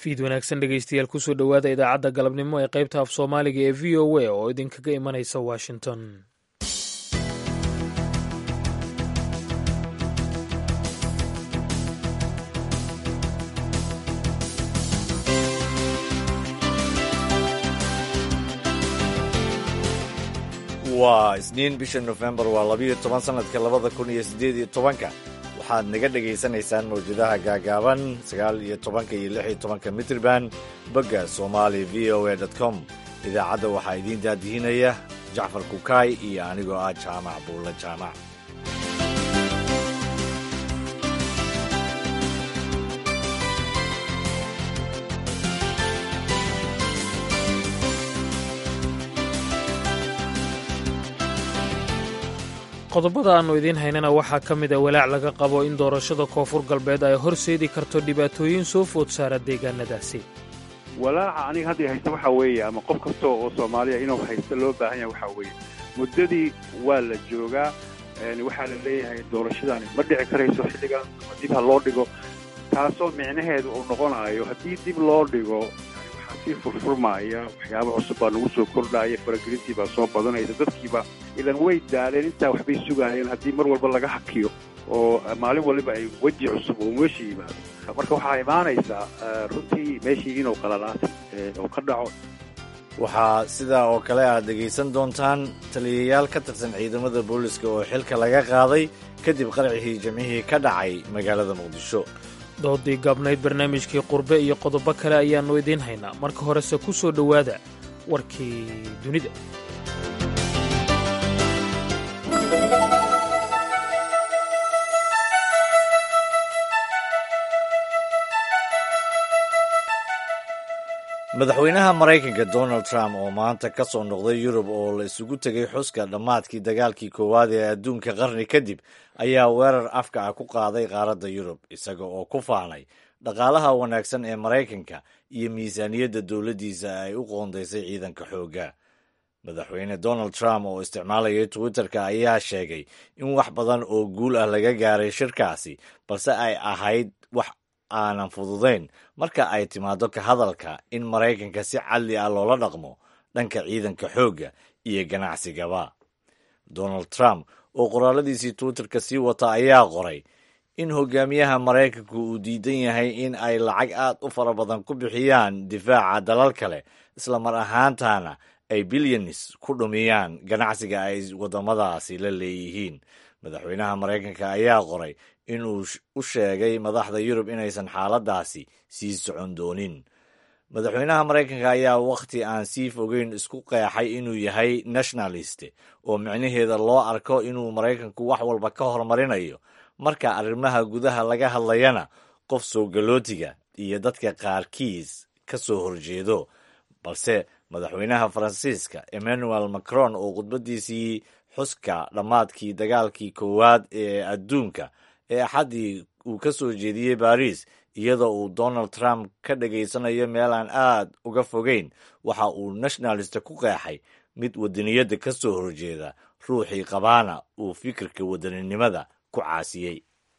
fiid wanaagsan dhegeystayaal kusoo dhowaada idaacadda galabnimo ee qaybta af soomaaliga ee v o a oo idinkaga imanaysa washington. waa isniin bisha nofembar waa 12 sanadka 2018 waxaad naga dhegaysanaysaan mawjadaha gaagaaban 19 iyo 16 mitriban bogga somali voa.com. idaacadda waxaa idiin daadihinaya jacfar kukaay iyo anigoo ah jaamac buulla jaamac. qodobada aannu idiin haynana waxaa ka mid a walaac laga qabo in doorashada koonfur galbeed ay horseedi karto dhibaatooyin soo food saara deegaanadaasi. walaaca aniga hadda haysta waxaa weeye ama qof kasta oo soomaaliya inuu haysta loo baahan yahay waxaa weeye muddadii waa la joogaa waxaa la leeyahay doorashadaani ma dhici karayso xilligan ama dib ha loo dhigo taasoo micnaheedu uu noqonayo haddii dib loo dhigo waxaa sii furfurmaaya waxyaaba cusub baa nagu soo kordhaya faragelintii baa soo badanaysa dadkiiba ilan way daaleen intaa waxbay sugaayeen haddii mar walba laga hakiyo oo maalin waliba ay weji cusub oo meesha yimaado marka waxaa imaanaysaa runtii meeshii inuu qalalaatay oo ka dhaco. waxaa sidaa oo kale aad dhegaysan doontaan taliyayaal ka tirsan ciidamada booliska oo xilka laga qaaday kadib qarcihii jimcihii ka dhacay magaalada muqdisho. doodii gaabnayd barnaamijkii qurbe iyo qodobo kale ayaannu idiin haynaa. marka horese ku soo dhowaada warkii dunida. madaxweynaha maraykanka donald trump oo maanta ka soo noqday yurub oo la isugu tegay xuska dhammaadkii dagaalkii koowaad ee adduunka qarni kadib ayaa weerar afka ah ku qaaday qaaradda yurub isaga oo ku faanay dhaqaalaha wanaagsan ee maraykanka iyo miisaaniyadda dowladdiisa ay u qoondaysay ciidanka xoogga. madaxweyne donald trump oo isticmaalayay twitter-ka ayaa sheegay in wax badan oo guul ah laga gaaray shirkaasi balse ay ahayd wax aanan fududayn marka ay timaado ka hadalka in maraykanka si cadli ah loola dhaqmo dhanka ciidanka xoogga iyo ganacsigaba. donald trump oo qoraaladiisii twitterka sii wata ayaa qoray in hogaamiyaha maraykanku uu diidan yahay in ay lacag aad u fara badan ku bixiyaan difaaca dalal kale isla mar ahaantaana ay bilyanis ku dhumiyaan ganacsiga ay waddamadaasi la leeyihiin. madaxweynaha maraykanka ayaa qoray inuu u sheegay madaxda yurub inaysan xaaladaasi sii socon doonin. madaxweynaha maraykanka ayaa wakhti aan sii fogeyn isku qeexay inuu yahay nationalist oo micnaheeda loo arko inuu maraykanku wax walba ka hormarinayo marka arrimaha gudaha laga hadlayana qof soo galootiga iyo dadka qaarkiis ka soo horjeedo. balse madaxweynaha faransiiska emmanuel macron oo khudbadiisii xuska dhammaadkii dagaalkii koowaad ee adduunka ee axaddii uu ka soo jeediyey baris iyadoo uu donald trump ka dhegaysanayo meel aan aad uga fogeyn waxa uu nationalist ku qeexay mid wadaniyadda ka soo horjeeda ruuxii qabaana uu fikirka wadaninimada ku caasiyey.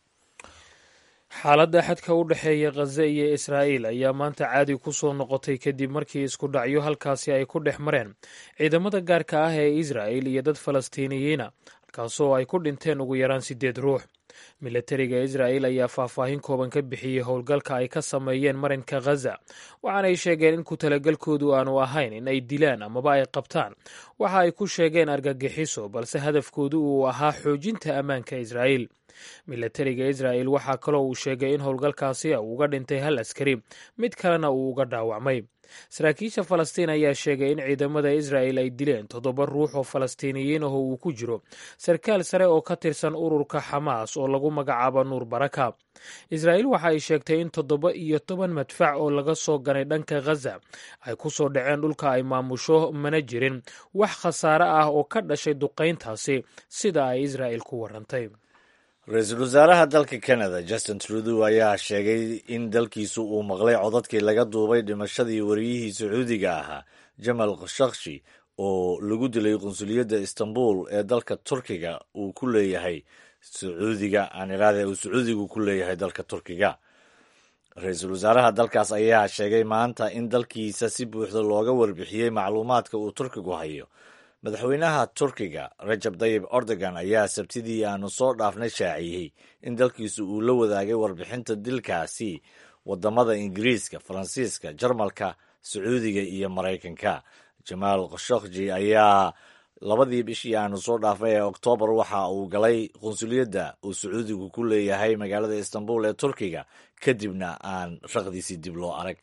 xaaladda xadka u dhexeeya khaza iyo israa'iil ayaa maanta caadi ku soo noqotay kadib markii isku dhacyo halkaasi ay ku dhex mareen ciidamada gaarka ah ee israa'il iyo dad falastiiniyiina halkaasoo ay ku dhinteen ugu yaraan 8 ruux. milatariga israa'il ayaa faahfaahin kooban ka bixiyey howlgalka ay ka sameeyeen marinka khaza waxaanay sheegeen in ku talagalkoodu aanu ahayn in ay dilaan amaba ay qabtaan waxa ay ku sheegeen argagixiso balse hadafkoodu uu ahaa xoojinta ammaanka israa'iil. milatariga israa'il waxaa kaloo uu sheegay in howlgalkaasi uu uga dhintay 1 askari mid kalena uu uga dhaawacmay. saraakiisha falastiin ayaa sheegay in ciidamada israa'il ay dileen 7 ruux oo falastiiniyiin ah oo uu ku jiro sarkaal sare oo ka tirsan ururka xamaas oo lagu magacaabo nuur baraka. israa'iil waxa ay sheegtay in 17 madfac oo laga soo ganay dhanka khaza ay ku soo dhaceen dhulka ay maamusho mana jirin wax khasaare ah oo ka dhashay duqayntaasi sida ay israa'il ku warantay. ra-iisul wasaaraha dalka canada justin trudeau ayaa sheegay in dalkiisu uu maqlay codadkii laga duubay dhimashadii wariyihii sacuudiga ahaa jamal khashoggi oo lagu dilay qunsuliyadda istanbul ee dalka turkiga uu ku leeyahay sacuudiga uu sacuudigu ku leeyahay dalka turkiga. ra-iisul wasaaraha dalkaas ayaa sheegay maanta in dalkiisa si buuxda looga warbixiyey macluumaadka uu turkigu hayo. madaxweynaha turkiga rajab tayib erdogan ayaa sabtidii aanu soo dhaafnay shaaciyey in dalkiisu uu la wadaagay warbixinta dilkaasi wadamada ingiriiska, faransiiska, jarmalka, sacuudiga iyo maraykanka. jamaal khashoggi ayaa labadii bishii aanu soo dhaafnay ee oktoobar waxa uu galay qunsuliyadda uu sacuudigu ku leeyahay magaalada istanbul ee turkiga, kadibna aan raqdiisii dib loo arag.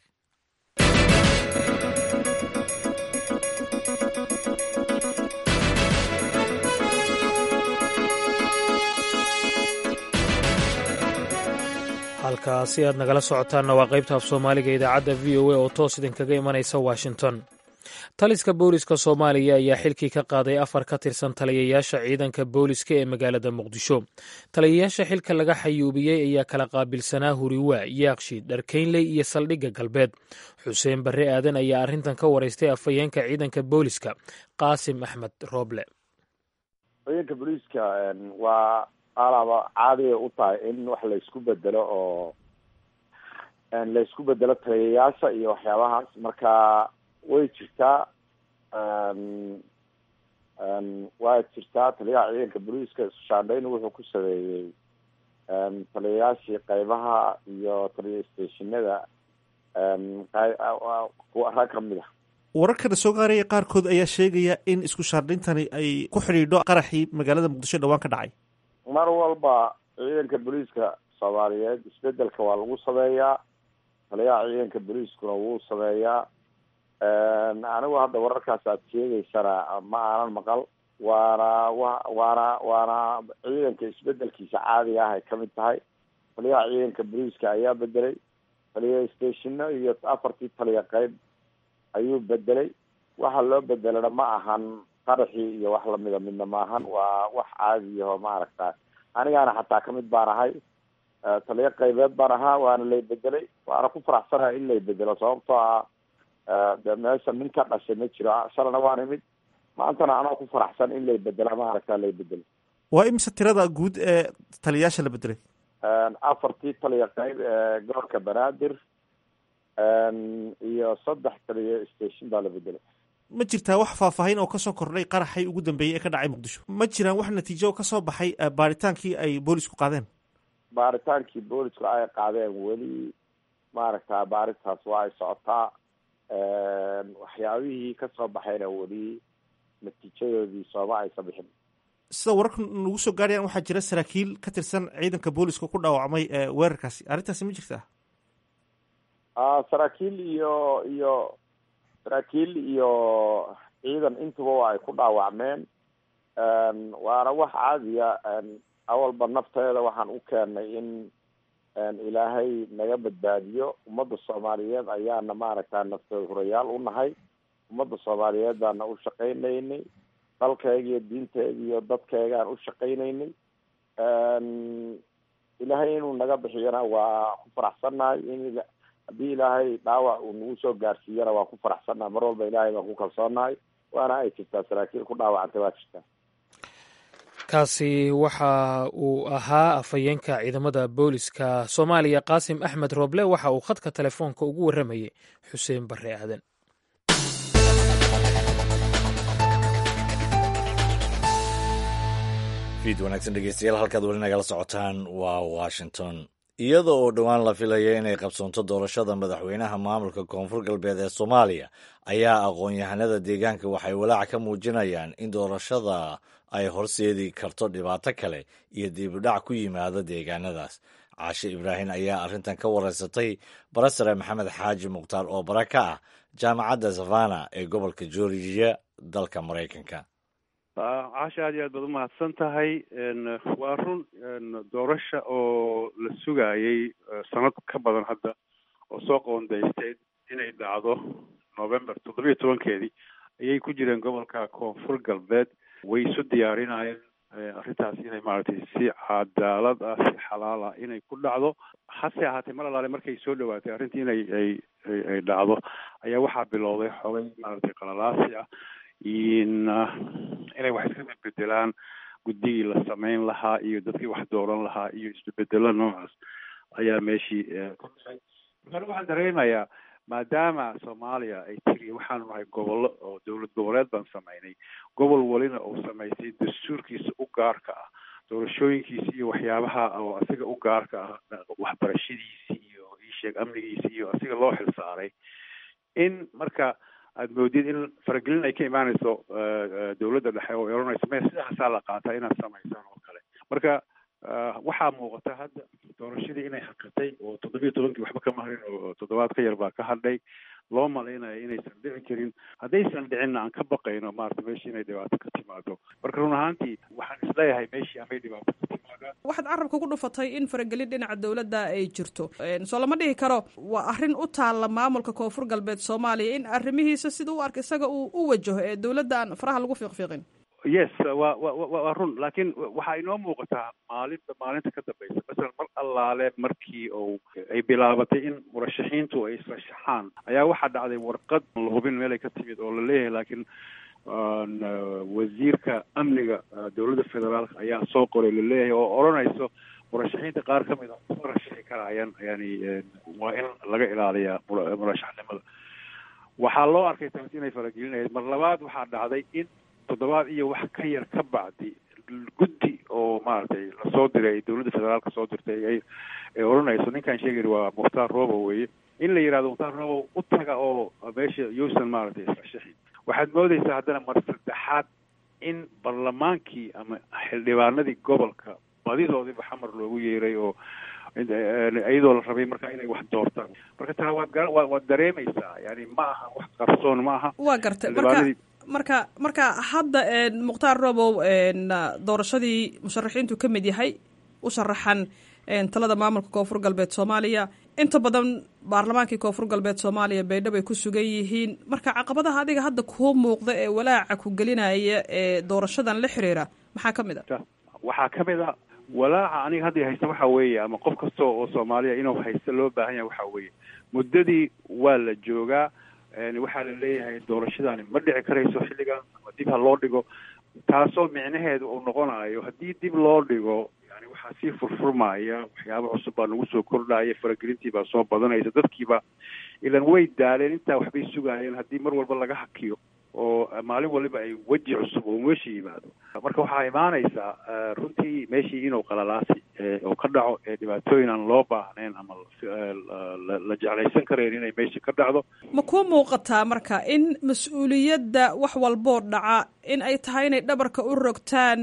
halkaasi aad nagala socotaanna waa qaybta af soomaaliga idaacadda v o a oo toos idinkaga imanaysa washington. taliska booliska soomaaliya ayaa xilkii ka qaaday 4 ka tirsan taliyayaasha ciidanka booliska ee magaalada muqdisho. taliyayaasha xilka laga xayuubiyey ayaa kala qaabilsanaa huriwaa, yaaqshi, dharkeynley iyo saldhigga galbeed. xuseen barre aadan ayaa arrintan ka waraystay afhayeenka ciidanka booliska qaasim axmed rooble. afhayeenka booliska waa alaba caadiya u tahay in wax laysku bedelo oo laysku bedelo taliyayaasha iyo waxyaabahaas, marka way jirtaa taliyaha ciidanka booliiska iskushaandhayn wuxuu ku sameeyey taliyayaashii qaybaha iyo taliya stationada rag kamid ah. wararkana soo gaaraya qaarkood ayaa sheegaya in isku shaandhayntani ay ku xidhiidho qaraxii magaalada muqdisho dhawaan ka dhacay. mar walba ciidanka booliiska soomaaliyeed isbedelka waa lagu sameeyaa, taliyaha ciidanka booliiskuna wuu sameeyaa. anigu hadda wararkaas aad sheegaysana ma aanan maqal, waana ciidanka isbedelkiisa caadiga ah ay kamid tahay. taliyaha ciidanka booliiska ayaa bedelay, taliya stationo iyo 4 taliya qayb ayuu bedelay. waxa loo bedelana ma ahan qaraxii iyo wax lamida midna maahan, waa wax caadiyaho maaragta. anigaana xataa kamid baan ahay, taliya qaybeed baan ahaa, waana lay bedelay. waana ku faraxsanahay in lay bedelo sababtoo ah de meesha nin ka dhashay ma jiro. shalana waan imid, maantana anoo ku faraxsan in lay bedela maaragta lay bedelo. waa imise tirada guud ee taliyayaasha la bedelay? 4 taliya qayb ee gobolka banaadir iyo 3 taliya station baa la bedelay. ma jirtaa wax faahfaahin oo kasoo kordhay qaraxay ugu dambeeyey ee ka dhacay muqdisho? ma jiraan wax natiijo oo kasoo baxay baaritaankii ay boolisku qaadeen? baaritaankii boolisku ay qaadeen weli maaragta baarintaas waa ay socotaa. waxyaabihii kasoo baxayna weli natiijadoodii sooma aysa bixin. sida wararka nagu soo gaarayaan waxaa jira saraakiil ka tirsan ciidanka booliska ku dhaawacmay weerarkaasi, arrintaasi ma jirtaa? saraakiil iyo ciidan intuba waa ay ku dhaawacmeen. waana wax caadiya. awalba nafteeda waxaan u keenay in ilaahay naga badbaadiyo. ummadda soomaaliyeed ayaana maaragta nafteed hurayaal u nahay. ummadda soomaaliyeed baana u shaqaynaynay, dalkayga iyo diinteeda iyo dadkaygaan u shaqaynaynay. ilaahay inuu naga bixiyana waa ku faraxsannahay. in haddii ilaahay dhaawac uu nagu soo gaarsiiyana waa ku faraxsannahay. mar walba ilaahay baan ku kalsoonahay, waana ay jirtaa saraakiil ku dhaawacantay waa jirtaa. kaasi waxa uu ahaa afhayeenka ciidamada booliska soomaaliya qaasim axmed rooble. waxa uu khadka telefoonka ugu warramayay xuseen barre aadan. fiid wanaagsan dhegeystayaal, halkaad weli nagala socotaan waa washington. iyada oo dhowaan la filaya inay qabsoonto doorashada madaxweynaha maamulka koonfur galbeed ee soomaaliya, ayaa aqoon-yahanada deegaanka waxay walaac ka muujinayaan in doorashada ay horseedi karto dhibaato kale iyo dibudhac ku yimaada deegaanadaas. caashe ibraahim ayaa arrintan ka wareysatay barasare maxamed xaaji mukhtaar oo bara ka ah jaamacadda savana ee gobolka georgia dalka maraykanka. caasha aad iyo aad baad umahadsan tahay. waa run doorasha oo la sugayay sanad ka badan hadda oo soo qoondaystay inay dhacdo November 17 ayay ku jireen gobolka koonfur galbeed. way isu diyaarinayeen arrintaas inay maaragtay si cadaalad ah, si xalaal ah inay ku dhacdo. hase ahaatee mar alaale markay soo dhawaatay arrintii inay dhacdo ayaa waxaa bilowday xogay maaragtay qalalaasi ah inay wax iska bedbedelaan guddigii la samayn lahaa iyo dadkii wax dooran lahaa iyo isbedelo noocaas ayaa meeshii ka dhacay. marka waxaan dareemayaa maadaama Soomaaliya ay tiri waxaanu nahay gobollo oo dowlad goboleed baan samaynay, gobol walina uu samaysay dastuurkiisa u gaarka ah, doorashooyinkiisa iyo waxyaabaha oo asiga u gaarka ah, waxbarashadiisa iyo isheeg amnigiisa iyo asiga loo xilsaaray, in marka aad moodid in faragelin ay ka imaanayso dowladda dhexe oo oranayso ma sidaasaa la qaataa inaad samaysaan oo kale. Marka waxaa muuqata hadda doorashadii inay hakatay oo 17 waxba ka maharin oo 7 ka yar baa ka hadhay, loo malaynayo inaysan dhici karin. haddaysan dhicinna aan ka baqayno maarata meeshii inay dhibaato ka timaado. marka run ahaantii waxaan isleeyahay meeshii amay dhibaato ka timaadaan. waxaad carabka ku dhufatay in faragelin dhinaca dowladda ay jirto, soo lama dhihi karo waa arrin u taalla maamulka koonfur galbeed Soomaaliya in arrimihiisa sida u arka isaga uu u wajaho ee dowladda aan faraha lagu fiiqfiiqin. Yes, waa run, laakiin waxaa inoo muuqataa maalinta ka dambaysa, masalan mar allaale markii ay bilaabatay in murashaxiintu ay israshaxaan, ayaa waxaa dhacday warqad la hubin meel ay ka timid oo la leeyahay, laakiin wasiirka amniga dowladda federaalka ayaa soo qoray la leeyahay oo odhanayso murashaxiinta qaar ka mid a ma rashaxi karayaan, yani waa in laga ilaaliyaa murashaxnimada. waxaa loo arkay taas inay faragelinayd. mar labaad waxaa dhacday in 7 iyo wax ka yar ka bacdi guddi oo maaragtay lasoo diray dowladda federaalka soo dirtay ay oranayso ninkan sheegay waa Mukhtaar Robow weeye, in la yiraahdo Mukhtaar Robow u taga oo meesha yuusan maaragtay israshaxin. waxaad moodaysaa haddana mar saddexaad in barlamaankii ama xildhibaanadii gobolka badidoodiiba xamar loogu yeeray oo iyadoo la rabay marka inay wax doortaan. marka taa waad dareemaysaa, yani ma aha wax qarsoon, ma aha. waa gartay marka hadda Mukhtaar Robow doorashadii musharaxiintu ka mid yahay u sharaxan talada maamulka koonfur galbeed Soomaaliya, inta badan baarlamaankii koonfur galbeed Soomaaliya baydhabo ay ku sugan yihiin. marka caqabadaha adiga hadda ku muuqda ee walaaca ku gelinaya ee doorashadan la xiriira maxaa ka mid ah? waxaa ka mid ah walaaca aniga hadda haysta waxa weeye, ama qof kasta oo Soomaaliya inuu haysto loo baahan yahay waxa weeye, muddadii waa la joogaa, waxaa la leeyahay doorashadani ma dhici karayso xilligan ama dib ha loo dhigo, taasoo micnaheedu uu noqonayo haddii dib loo dhigo yani waxaa sii furfurmaya waxyaaba cusub baa nagu soo kordhaya, faragelintii baa soo badanaysa, dadkiiba ilan way daaleen, intaa waxbay sugaayeen. haddii mar walba laga hakiyo oo maalin waliba ay weji cusub oo meesha yimaado, marka waxaa imaanaysaa runtii meeshii inuu qalalaasi oo ka dhaco dhibaatooyin aan loo baahnayn ama la jeclaysan karayn inay meesha ka dhacdo. ma kuu muuqataa marka in mas-uuliyadda wax walboo dhaca in ay tahay inay dhabarka u rogtaan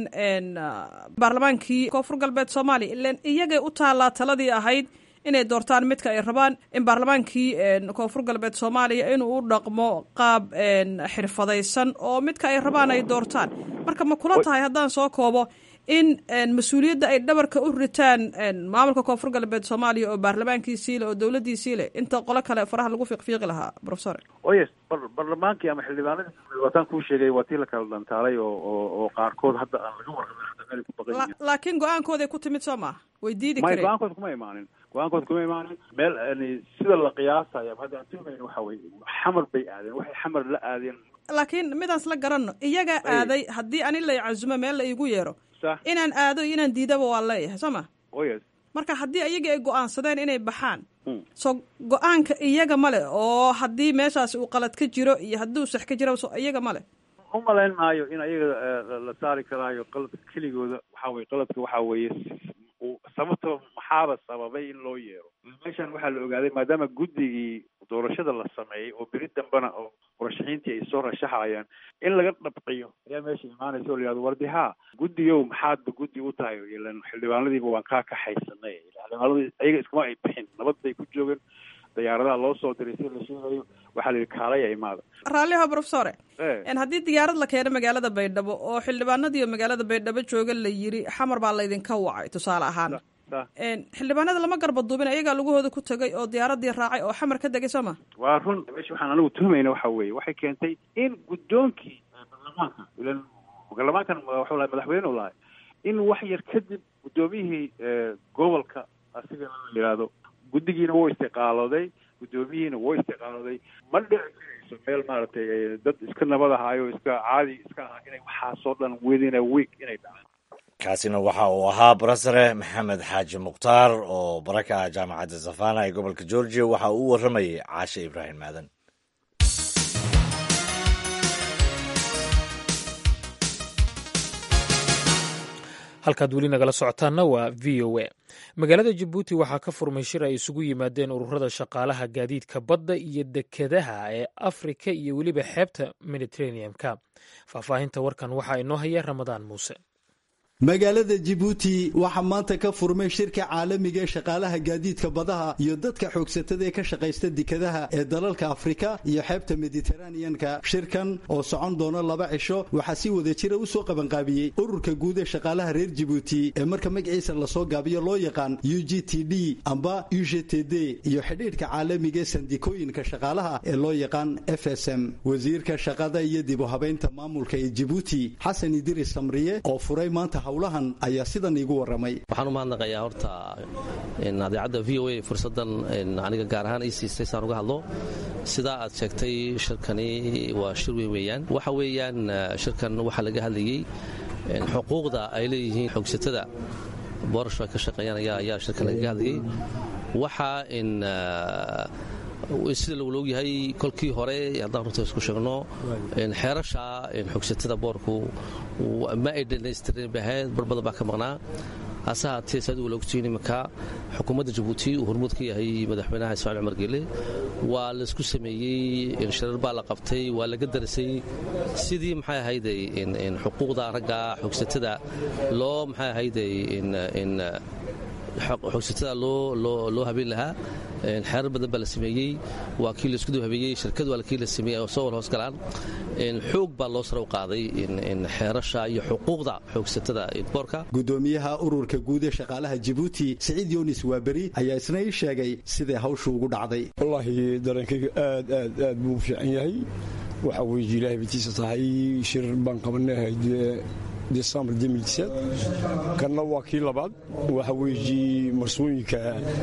baarlamaankii koonfur galbeed Soomaaliya, ilaan iyagay u taallaa taladii ahayd inay doortaan midka ay rabaan, in baarlamaankii koonfur galbeed Soomaaliya inuu u dhaqmo qaab xirfadaysan oo midka ay rabaan ay doortaan. marka ma kula tahay haddaan soo koobo in mas-uuliyadda ay dhabarka u ritaan maamulka koonfur galbeed Soomaaliya oo baarlamaankiisii leh oo dowladdiisii leh inta qolo kale faraha lagu fiiqfiiqi lahaa? Professor yes, barlamaankii ama xildhibaanadii wataan kuu sheegay waa tii la kala dhantaalay oo qaarkood hadda aan laga warqabin ku baqan. laakiin go-aankooday ku timid soo maaha, way diidi kareen. go-aankooda kuma imaanin meel sida la qiyaasayo hadda aan tuumayno waxa weeye xamar bay aadeen, waxay xamar la aadeen. laakiin midaas la garanno, iyaga aaday. haddii ani la casumo meel la iigu yeero inaan aado iyo inaan diidaba waa leeyahay soo ma? yes. marka haddii iyaga ay go-aansadeen inay baxaan, soo go-aanka iyaga male, oo haddii meeshaas uu qalad ka jiro iyo haddii uu sax ka jiro so iyaga male. u malayn maayo in ayaga la saari karaayo qaladka keligooda. waxa weye qaladka waxa weeye sababta maxaaba sababay in loo yeero. meeshan waxaa la ogaaday maadaama guddigii doorashada la sameeyey oo beri dambena oo murashaxiintii ay soo rashaxayaan in laga dhabqiyo, ayaa meesha imaanaysa oo la yihahdo wardi haa guddigow maxaadba guddi u tahay, ilan xildhibaanadiiba waan kaa kaxaysanay. xildhibaanadii ayaga iskuma ay bixin, nabad bay ku joogeen, diyaaradaha loo soo diray si la sheegayo, waxaa la yidhi kaalaya imaada. raalliha professore, haddii diyaarad la keeno magaalada Baydhabo oo xildhibaanadii magaalada Baydhabo jooga la yiri xamar baa laydinka wacay tusaale ahaan, xildhibaanada lama garba duubin, ayagaa lugahooda ku tagay oo diyaaradii raacay oo xamar ka degay soo ma? waa run. meesha waxaan anigu tuhmayna waxa weeye waxay keentay in guddoonkii baarlamaanka, ilan baarlamaankan waxuu lahay madaxweyne u lahay, in wax yar kadib guddoomiyihii gobolka asigana la yidhaahdo guddigiina wuu istiqaalooday, guddoomiyihiina wuu istiqaalooday. ma dhici karayso meel maaragtay dad iska nabad ahaayo iska caadi iska ahaa inay waxaasoo dhan within a week inay dhacaan. kaasina waxa uu ahaa barasare maxamed xaaji mukhtaar oo baraka ah jaamacadda savana ee gobolka georgia waxa uu u warramayay caashe ibraahim maadan. halkaad weli nagala socotaanna waa v o a. magaalada jabuuti waxaa ka furmay shir ay isugu yimaadeen ururada shaqaalaha gaadiidka badda iyo dekedaha ee afrika iyo weliba xeebta mediterranean-ka. faahfaahinta warkan waxaa inoo haya ramadaan muuse. magaalada Djibouti waxaa maanta ka furmay shirka caalamiga ee shaqaalaha gaadiidka badaha iyo dadka xoogsatada ee ka shaqaysta dekedaha ee dalalka Afrika iyo xeebta Mediterranean-ka. shirkan oo socon doona 2 cisho waxaa si wada jira u soo qabanqaabiyay ururka guud ee shaqaalaha reer Djibouti ee marka magaciisa la soo gaabiyo loo yaqaan UGTD amba UGTD iyo xidhiidhka caalamiga ee sandikooyinka shaqaalaha ee loo yaqaan FSM. wasiirka shaqada iyo dib u habeynta maamulka ee Djibouti Xasan Idris Samriye oo furay maanta hawlahan ayaa sidan iigu waramay. waxaan u mahadnaqayaa horta idaacadda VOA fursadan aniga gaar ahaan ii siistay saan uga hadlo. sidaa aad sheegtay shirkani waa shir weyn weeyaan. waxa weeyaan shirkan waxaa laga hadlayay xuquuqda ay leeyihiin xoogsatada boorashka ka shaqeeyaan ayaa shirkan laga hadlayay. waxaa sida lagu ogyahay kolkii hore haddaan runta isku sheegno xeerasha xogsatada boorku ma ay dhammaystirin bahayd barbada baa ka maqnaa. hase haatee saad ugu ogtiin iminka xukuumadda Jabuuti uu hormuud ka yahay madaxweynaha Ismaaciil Cumar Geele waa la isku sameeyey shirar baa la qabtay waa laga darsay sidii maxay ahayd xuquuqda ragga xogsatada loo maxay ahayd xogsatada loo habeen lahaa. xeerar badan baa la sameeyey waa kii la isku dib habeeyey shirkadu waa kii la sameeyey oo soo wal hoos galaan xoog baa loo sare u qaaday xeerasha iyo xuquuqda xoogsatada boorka. gudoomiyaha ururka guud ee shaqaalaha Djibouti Saciid Yunis Waaberi ayaa isna ii sheegay sida hawshu ugu dhacday. wallahi dareenkayga aad buu fiican yahay. waxa weeye ilaahay bitiisa tahay shir baan qabanay December 2017 kana waa kii labaad. waxa weeye marsooyinka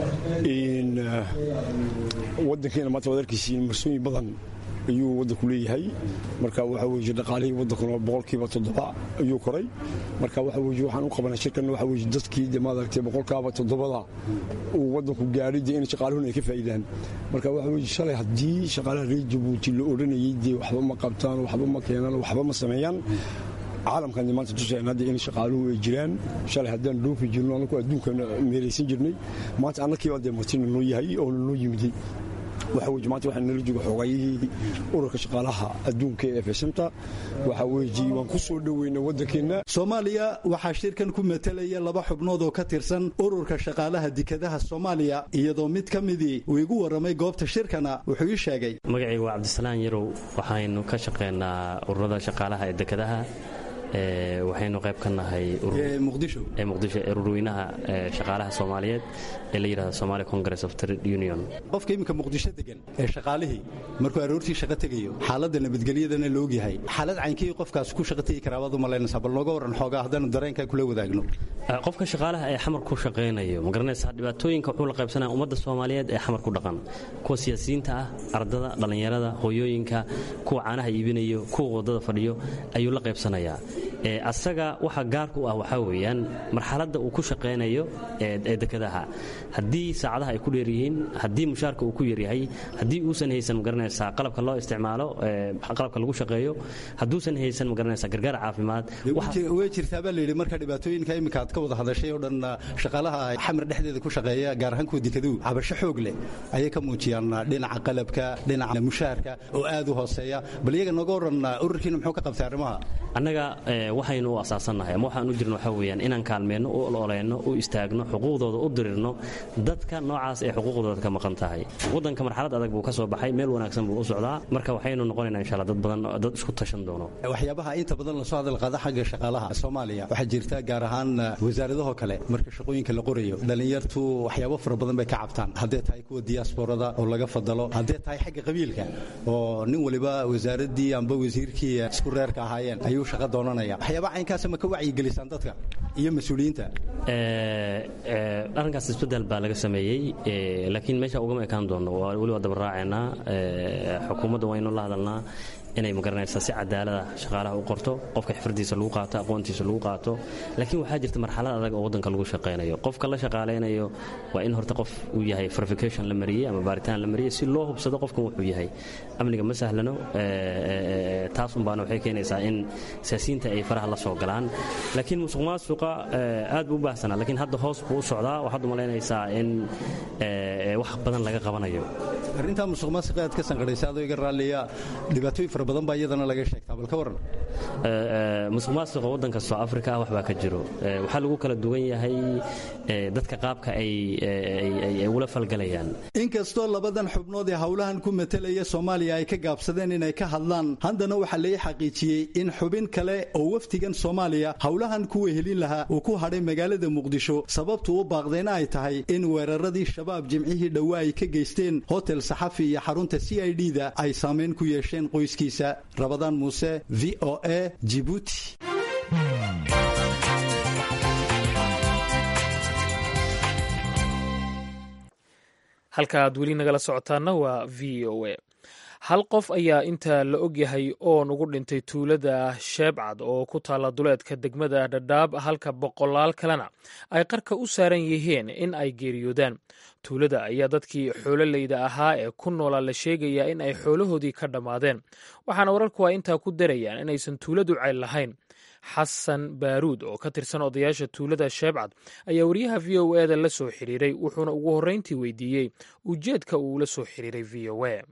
wadankeena maanta wadarkiisii marsooyin badan ayuu wadanku leeyahay. marka waxa weeye dhaqaalihii wadankuna 7% ayuu koray. marka waxa weeye waxaan u qabanay shirkan waxa weeye dadkii maaragtay 7% uu wadanku gaaray in shaqaaluhu ay ka faa'iidaan. marka waxa weeye shalay hadii shaqaalaha reer Djibouti la oranayay waxba ma qabtaan waxba ma keenaan waxba ma sameeyaan caalamkan maanta tusayna in shaqaaluhu ay jiraan. shalay hadaan dhoofi jirno anagu adduunka meelaysan jirnay maanta annakii waa martin loo yahay oo loo yimid. waxa weeye maanta waxaan nala joogo xoogayii ururka shaqaalaha adduunka ee FSM-ta. waxa weeye waan ku soo dhaweynaa wadankeena. Soomaaliya waxaa shirkan ku metelaya 2 xubnood oo ka tirsan ururka shaqaalaha dekedaha Soomaaliya iyadoo mid ka midii uu igu waramay goobta shirkana wuxuu ii sheegay. magacaygu waa Cabdisalaan Yarow waxaanu ka shaqeynaa ururada shaqaalaha ee dekedaha. waxaynu qayb ka nahay muqdisho ururweynaha shaqaalaha Soomaaliyeed ee la yiraahdo Somali Congress of Trade Union. qofka iminka muqdisho degan ee shaqaalihii markuu aroortii shaqo tagayo xaaladda nabadgelyadana la ogyahay xaalad caynkii qofkaas ku shaqo tagi karaa wada malaynaysa bal nooga waran xoogaa haddana dareenka kula wadaagno. qofka shaqaalaha ee xamar ku shaqeynayo ma garanaysaa dhibaatooyinka wuxuu la qaybsanaa ummadda Soomaaliyeed ee xamar ku dhaqan kuwa siyaasiyiinta ah ardada dhalinyarada hooyooyinka kuwa caanaha iibinayo kuwa wadada fadhiyo ayuu la qaybsanayaa. asaga waxa gaarku ah waxa weeyaan marxaladda uu ku shaqeynayo ee dekedaha haddii saacadaha ay ku dheer yihiin haddii mushaarka uu ku yar yahay haddii uusan haysan magaranaysaa qalabka loo isticmaalo qalabka lagu shaqeeyo hadduusan haysan magaranaysaa gargaar caafimaad way jirtaa baa layidhi marka dhibaatooyinka iminka aad ka wada hadashay oo dhan shaqaalaha xamar dhexdeeda ku shaqeeya gaar ahaan kuwa dekeduhu cabasho xoog leh ayay ka muujiyaan dhinaca qalabka dhinaca mushaarka oo aad u hooseeya bal iyaga nooga waran ururkiina muxuu ka qabtay arrimaha. annaga waxaynu u asaasannahay ama waxaan u jirno waxa weeyaan inaan kaalmeenno u ololeyno u istaagno xuquuqdooda u dirirno dadka noocaas ee xuquuqdooda ka maqan tahay. wadanka marxalad adag buu ka soo baxay meel wanaagsan buu u socdaa marka waxaynu noqonaynaa insha Allah dad badan dad isku tashan doono. waxyaabaha inta badan la soo hadal qaada xagga shaqaalaha Soomaaliya waxa jirta gaar ahaan wasaaradaha kale marka shaqooyinka la qorayo dhalinyartu waxyaabo fara badan bay ka cabtaan haddii tahay kuwa diasporada oo laga fadalo haddii tahay xagga qabiilka oo nin waliba wasaaradii amba wasiirkii isku reerka ahaayeen ayuu shaqo doonanaya. waxyaabo caynkaas ma ka wacyi gelisaan dadka iyo mas'uuliyiinta. arrinkaas isbedel baa laga sameeyey laakiin meesha ugama ekaan doono wali waa daba raaceynaa xukuumadda waynu la hadalnaa inay magaranaysaa si cadaalada shaqaalaha u qorto qofka xifradiisa lagu qaato aqoontiisa lagu qaato laakiin waxaa jirta marxalad adag oo waddanka lagu shaqaynayo qofka la shaqaalaynayo waa in horta qof uu yahay verification la mariyey ama baaritaan la mariyey si loo hubsado qofkan wuxuu yahay amniga ma sahlano taas unbaana waxay keenaysaa in siyaasiyiinta ay faraha la soo galaan laakiin musuq maasuqa aad buu u baahsanaa laakiin hadda hoos buu u socdaa waxaad u malaynaysaa in wax badan laga qabanayo arrintaa musuq maasuqa aad ka sanqadhaysa adoo iga raalliya dhibaatooyin fara badan baa iyadana laga sheegtaa bal ka warran musuq maasuqa waddan kastoo afrika ah waxbaa ka jiro waxaa lagu kala duwan yahay dadka qaabka ay ula falgalayaan inkastoo labadan xubnood ee howlahan ku matelaya soomaaliya ay ka gaabsadeen inay ka hadlaan haddana waxaa laga xaqiijiyey in xubin kale oo wafdigan soomaaliya howlahan ku wehelin lahaa uu ku hadhay magaalada muqdisho sababtu u baaqdayna ay tahay in weeraradii shabaab jimcihii dhowaa ay ka geysteen hotel saxafi iyo xarunta c i d da ay saamayn ku yeesheen qoyskiisa rabadaan muuse v o a jibuuti halka aad weli nagala socotaana waa v o a hal qof ayaa inta la ogyahay oon ugu dhintay tuulada sheebcad oo ku taalla duleedka degmada dhadhaab halka boqolaal kalena ay qarka u saaran yihiin in ay geeriyoodaan tuulada ayaa dadkii xoololeyda ahaa ee ku noolaa la sheegayaa in ay xoolahoodii ka dhammaadeen waxaana wararku ay intaa ku darayaan inaysan tuuladu cayl lahayn xasan baaruud oo ka tirsan odayaasha tuulada sheebcad ayaa wariyaha v o e da la soo xiriiray wuxuuna ugu horreyntii weydiiyey ujeedka uu la soo xiriiray v o a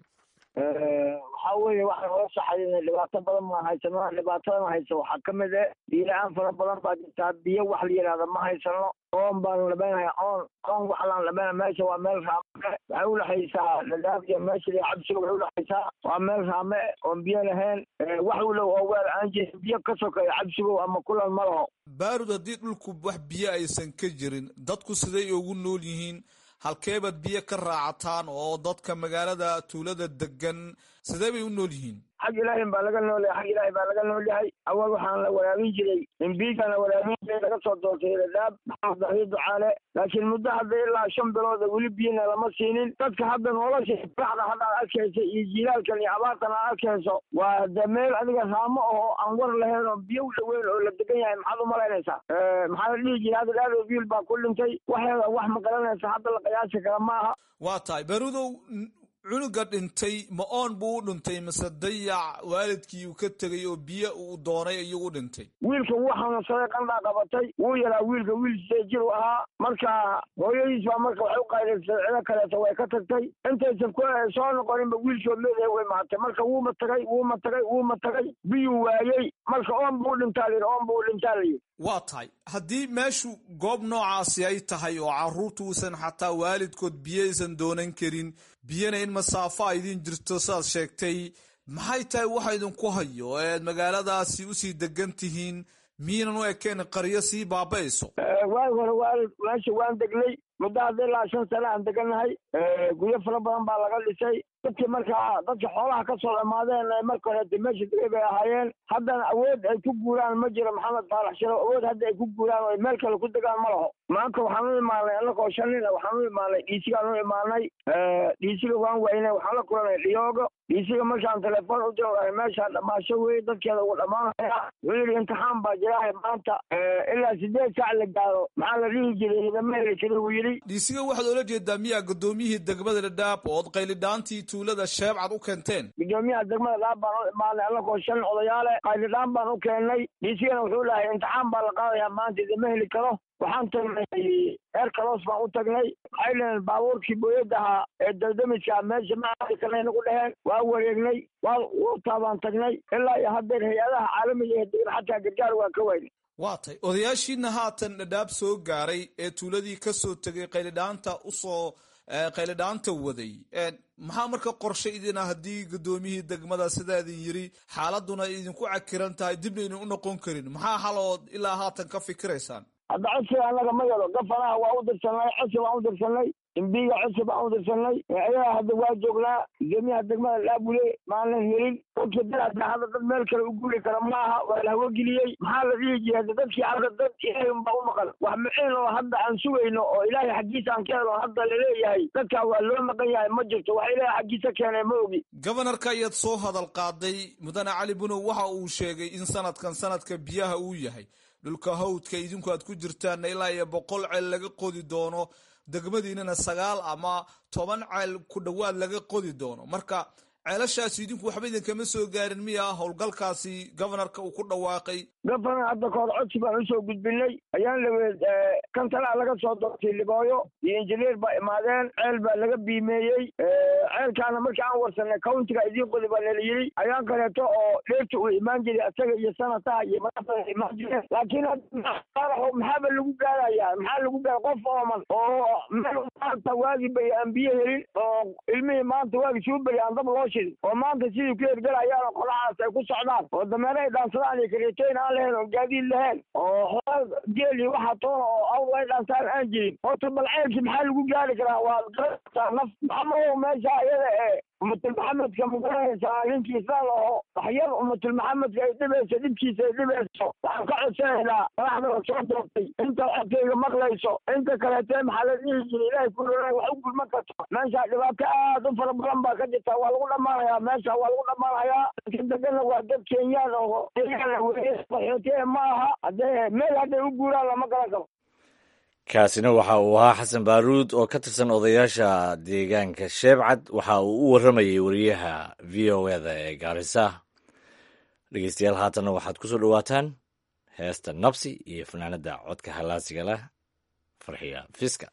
waxaa weeye waxaan ola saxaynay dhibaato badan ma haysano dhibaatadan haysa waxaa ka mid ah biyo-la-aan fara badan baa jirtaa biyo wax la yidhahda ma haysano oon baan labaynaya oon waxlaan labayna meesha waa meel raame waxay udhexaysaa dhadhaab iyo meesha iyo cabsiga waxay udhexaysaa waa meel raame oon biyo lahayn wax ulow oo weel aan jirin biyo ka sokeeya cabsigow ama kulan ma laho baarud haddii dhulku wax biyo aysan ka jirin dadku siday ugu nool yihiin halkeebaad biyo ka raacataan oo dadka magaalada tuulada degan sidee bay u nool yihiin xag ilaahin baa laga noolyahay xag ilaahi baa laga nool yahay awal waxaan la waraabin jiray imbiigaan la waraabin jiray laga soo doortay dhadhaab maxamed dahiir ducaale laakiin muddo hadda ilaa 5 bilood weli biyana lama siinin dadka hadda nolosha baxda hadda arkaysa iyo jiilaalkan iyo abaartan arkayso waa dameel adiga raamo oo aan war lahayn oo biyo u dhaweyn oo la degan yahay maxaad u malaynaysaa maxaa la dhihi jiray hadda dhaado wiil baa ku dhintay waxeeda wax ma garanaysa hadda la qiyaasi kara maaha waa tahay barudow cunuga dhintay ma oon buu u dhintay mise dayac waalidkii uu ka tegay oo biyo uu doonay iyuu u dhintay wiilka wuu xanuunsaday qandhaa qabatay wuu yaraa wiilka wiil 6 jir u ahaa marka hooyadiis baa marka waxay u qaydaysay cido kaleeto way ka tagtay intaysan ku soo noqoninba wiilkood leedahay way maatay marka wuuma tagay biyuu waayey marka oon buu dhintaa layidhi waa tahay haddii meeshu goob noocaasi ay tahay oo carruurtu uusan xataa waalidkood biyo aysan doonan karin biyana in masaafo a idin jirto sidaad sheegtay maxay tahay waxa idinku hayo eed magaaladaasi usii degan tihiin miyaynan u ekeen qaryo sii baaba'ayso waagi hore meesha waan degnay muddo hadda ilaa 5 sano aan degannahay guryo fara badan baa laga dhisay dadka xoolaha ka soo dhamaadeen marka hore meesha degay bay ahaayeen haddana awood ay ku guuraan ma jiro maxamed faarax shiro awood hadda ay ku guuraan oo meel kale ku degaan ma laho maanta waxaan u imaanay annagoo 5 nin waxaan u imaanay dhiisigaan u imaanay dhiisiga waan waynay waxaan la kulanay dhiyoogo dhiisiga markaan telefoon u diro meesha dhamaasho weeye dadkeeda ugu dhammaanaya wuxuu yidhi imtixaan baa jirahay maanta ilaa 8 saac la gaaro maxaa la dhihi jiray idama heli kari wuu yidhi dhiisiga waxaad oola jeedaa miyaa gudoomiyihii degmada dhadhaab ood qaylidhaantii tuulada sheebcad u keenteen gudoomiyaha degmada dhadhaab baan u imaanay annagoo 5 odayaale qaylidhaan baan u keennay dhiisigana wuxuu dhahay imtixaan baa la qaadayaa maanta idama heli karo waxaan tagnay eerkalos baan u tagnay waxay dhaheen baabuurkii booyadda ahaa ee daldamiska meesha ma aadi karnay nagu dheheen waa wareegnay wutaa baan tagnay ilaa iyo haddeer hay-adaha caalamiga ee degan xataa gargaar waa ka weynay waa tay odayaashiina haatan dhadhaab soo gaaray ee tuuladii ka soo tegay qaylidhaanta waday maxaa marka qorshe idina haddii gudoomiyihii degmada sidaa idin yiri xaaladuna idinku cakiran tahay dibna idin u noqon karin maxaa halood ilaa haatan ka fikiraysaan hadda codsiga annaga ma yalo gafanaha waa u dirsanay codsi waan u dirsanay imbiga cusub aan udirsanay ayaga hadda waa joognaa gudoomiyaha degmada laabule maanan helin dadka dad hadda dad meel kale u guuri kara maaha waa la hawageliyey maxaa la dhihi jiray dadkii hadda dad ilaahay unbaa u maqan wax micin oo hadda aan sugayno oo ilaahay xaggiisa aan ka helo hadda laleeyahay dadkaa waa loo maqan yahay ma jirto wax ilaahay xaggiisa keenay ma ogi gobanarka ayaad soo hadal qaaday mudane cali bunow waxa uu sheegay in sanadka biyaha uu yahay dhulka hawdka idinku aad ku jirtaan ilaa iyo 100 ceel laga qodi doono degmadiinana 9 ama 10 ceel ku dhawaad laga qodi doono marka ceelashaas idinku waxba idinkama soo gaarin miya howlgalkaasi gobanarka uu ku dhawaaqay gobanar hadda kahor codsi baan usoo gudbinay ayaan laweed kantalaa laga soo doortay libooyo iyo injineer baa imaadeen ceel baa laga biimeeyey ceelkaana markii aan warsanay countiga idiin qodi baa nala yiri ayaan kaleeto oo dheerta uu imaan jiray isaga iyo sanataha iyo madaxda imaan jireen laakiin maxaaba lagu gaarayaa maxaa lagu gaara qof ooman oo meel maanta waagi bay aan biyo helin oo ilmihii maanta waagi suu beri aan dab loo oo maanta sidii ku hergelayaan qolahaas ay ku socdaan oo dameere ay dhaansadaan iyo kareetoyn aan lahayn oo gaadiid lahayn oo xool geeli waxa toona oo awr ay dhaansaan aan jirin horta bal ceelkii maxaa lagu gaari karaa waa garata naf maxamadow meesha iyada ee umatul maxamedka magaranaysaa ninkii islaan oo waxyar umatul maxamedka ay dhibayso dhibkiisa ay dhibayso waxaan ka codsanaynaa madaxda la soo doortay inta codkayga maqlayso inta kaleetee maxaa la dhihi jiray ilaahay ku roonay wax u gulman karto meesha dhibaato aad u fara badan baa ka jirta waa lagu dhamaanayaa meesha waa lagu dhamaanayaa dadka degana waa dad kenyaan oo qaxootiye ma aha haddee meel hadday u guuraan lama garan karo kaasina waxa uu ahaa xasan baaruud oo ka tirsan odayaasha deegaanka sheebcad waxa uu u warramayay wariyaha v o eda ee gaarisa dhegeystayaal haatanna waxaad ku soo dhowaataan heesta nabsi iyo fanaanada codka halaasiga leh farxiya fiska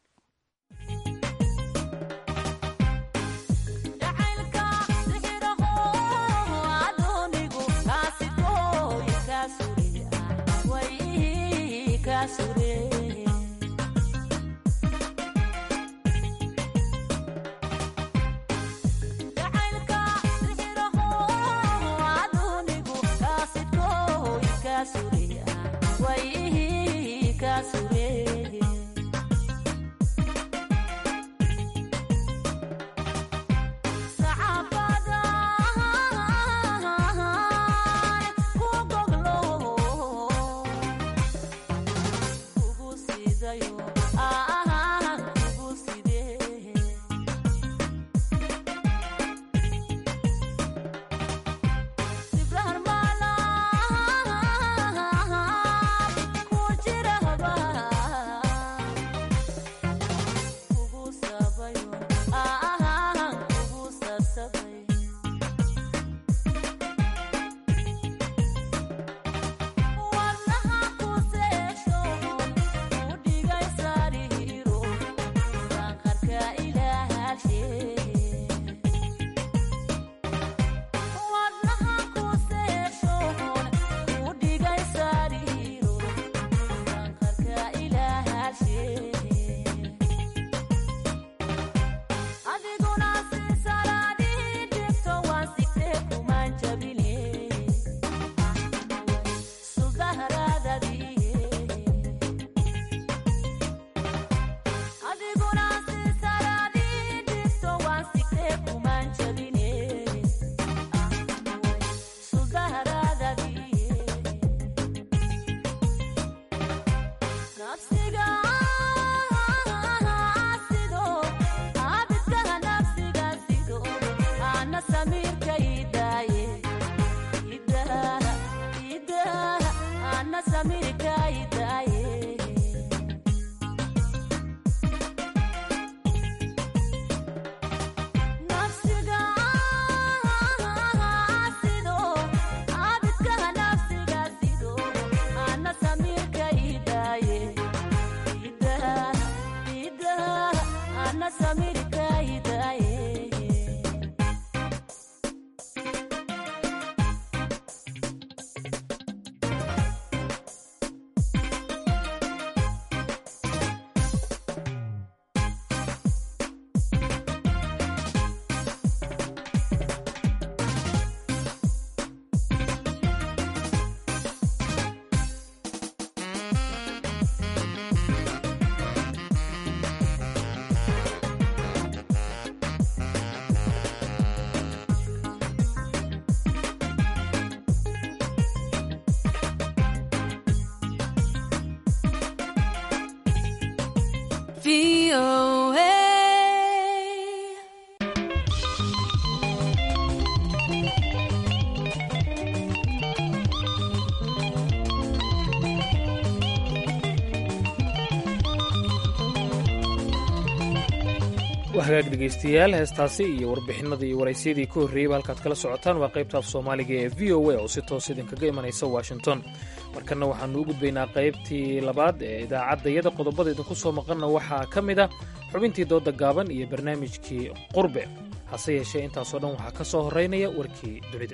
hagaag dhegaystayaal heestaasi iyo warbixinada iyo waraysyadii ka horreeyeyba halkaad kala socotaan waa qaybta af soomaaliga ee v o a oo si toos idinkaga imanaysa washington markanna waxaanu u gudbaynaa qaybtii labaad ee idaacaddayada qodobada idinku soo maqanna waxaa ka mid ah xubintii dooda gaaban iyo barnaamijkii qurbe hase yeeshee intaasoo dhan waxaa ka soo horraynaya warkii dunida.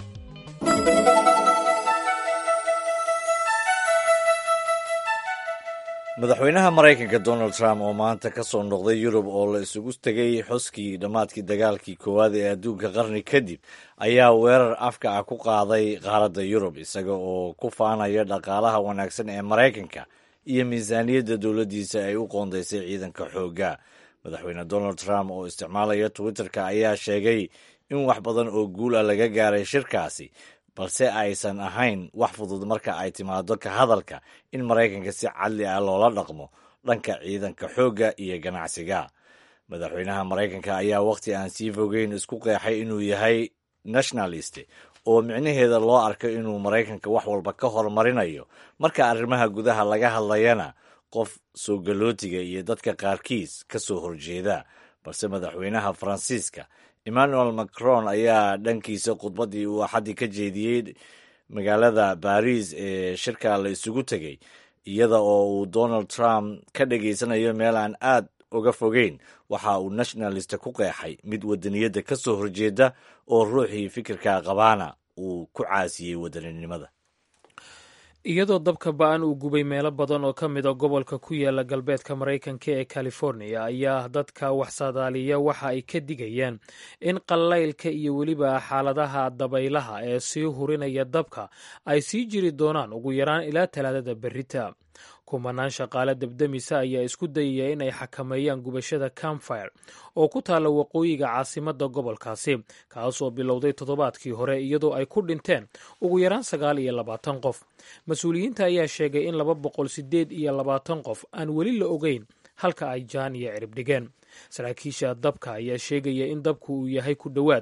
madaxweynaha maraykanka donald trump oo maanta ka soo noqday yurub oo la isugu tegay xuskii dhammaadkii dagaalkii koowaad ee adduunka qarni kadib ayaa weerar afka ah ku qaaday qaaradda yurub isaga oo ku faanaya dhaqaalaha wanaagsan ee maraykanka iyo miisaaniyadda dowladdiisa ay u qoondaysay ciidanka xoogga. madaxweyne donald trump oo isticmaalaya twitterka ayaa sheegay in wax badan oo guul ah laga gaaray shirkaasi balse aysan ahayn wax fudud marka ay timaado ka hadalka in maraykanka si cadli ah loola dhaqmo dhanka ciidanka xoogga iyo ganacsiga. madaxweynaha maraykanka ayaa wakhti aan sii fogeyn isku qeexay inuu yahay nationalist oo micnaheeda loo arko inuu maraykanka wax walba ka hormarinayo marka arrimaha gudaha laga hadlayana qof soo galootiga iyo dadka qaarkiis ka soo horjeeda. balse madaxweynaha faransiiska emmanuel macron ayaa dhankiisa khudbaddii uu axaddii ka jeediyey magaalada baris ee shirka la isugu tegey iyada oo uu donald trump ka dhageysanayo meel aan aad uga fogeyn waxa uu nationalist ku qeexay mid wadaniyadda ka soo horjeeda oo ruuxii fikirka qabaana uu ku caasiyey wadaninimada. iyadoo dabka ba'an uu gubay meelo badan oo ka mid a gobolka ku yaala galbeedka maraykanka ee california ayaa dadka wax saadaaliya waxa ay ka digayaan in qallaylka iyo weliba xaaladaha dabaylaha ee sii hurinaya dabka ay sii jiri doonaan ugu yaraan ilaa talaadada berrita. kumanaan shaqaale debdemisa ayaa isku dayaya in ay xakameeyaan gubashada campfire oo ku taalla waqooyiga caasimadda gobolkaasi kaas oo bilowday toddobaadkii hore iyadoo ay ku dhinteen ugu yaraan 29 qof. mas-uuliyiinta ayaa sheegay in 228 qof aan weli la ogeyn halka ay jaan iyo cirib dhigeen. saraakiisha dabka ayaa sheegaya in dabku uu yahay ku dhowaad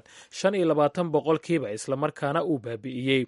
25% islamarkaana uu baabi'iyey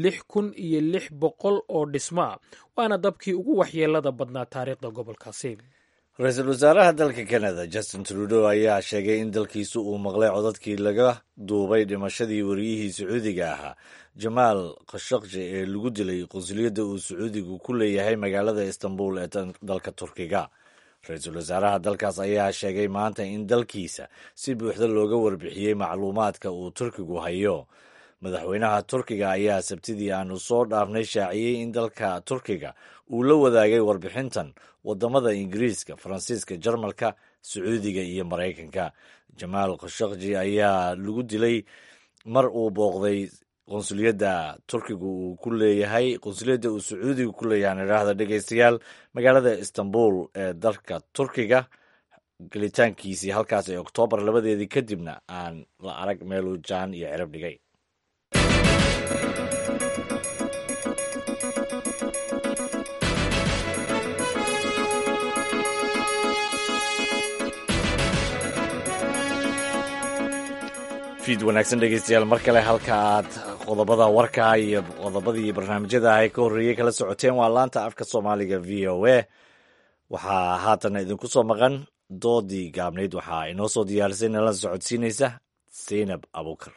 6,600 oo dhismo ah waana dabkii ugu waxyeelada badnaa taariikhda gobolkaasi. ra-iisul wasaaraha dalka canada justin trudeau ayaa sheegay in dalkiisu uu maqlay codadkii laga duubay dhimashadii wariyihii sacuudiga ahaa jamaal khashaqji ee lagu dilay qunsuliyadda uu sacuudigu ku leeyahay magaalada istanbul ee dalka turkiga. ra-iisul wasaaraha dalkaas ayaa sheegay maanta in dalkiisa si buuxda looga warbixiyey macluumaadka uu turkigu hayo. madaxweynaha turkiga ayaa sabtidii aanu soo dhaafnay shaaciyey in dalka turkiga uu la wadaagay warbixintan wadamada ingiriiska, faransiiska, jarmalka, sacuudiga iyo maraykanka. jamaal khashaqji ayaa lagu dilay mar uu booqday qunsuliyadda turkiga uu ku leeyahay qunsuliyadda uu sacuudiga ku leeyahay idhaahda dhegaystayaal magaalada istanbul ee dalka turkiga gelitaankiisii halkaas ee oktoobar 2 kadibna aan la arag meeluu jaan iyo cirib dhigay. fiid wanaagsan dhegeystayaal mar kale halka aad qodobada warka iyo qodobadii barnaamijyada ay ka horreeyey kala socoteen waa laanta afka soomaaliga v o a. waxaa haatan idinku soo maqan doodii gaabnayd waxaa inoo soo diyaarisay nala socodsiinaysa zaynab abuukar.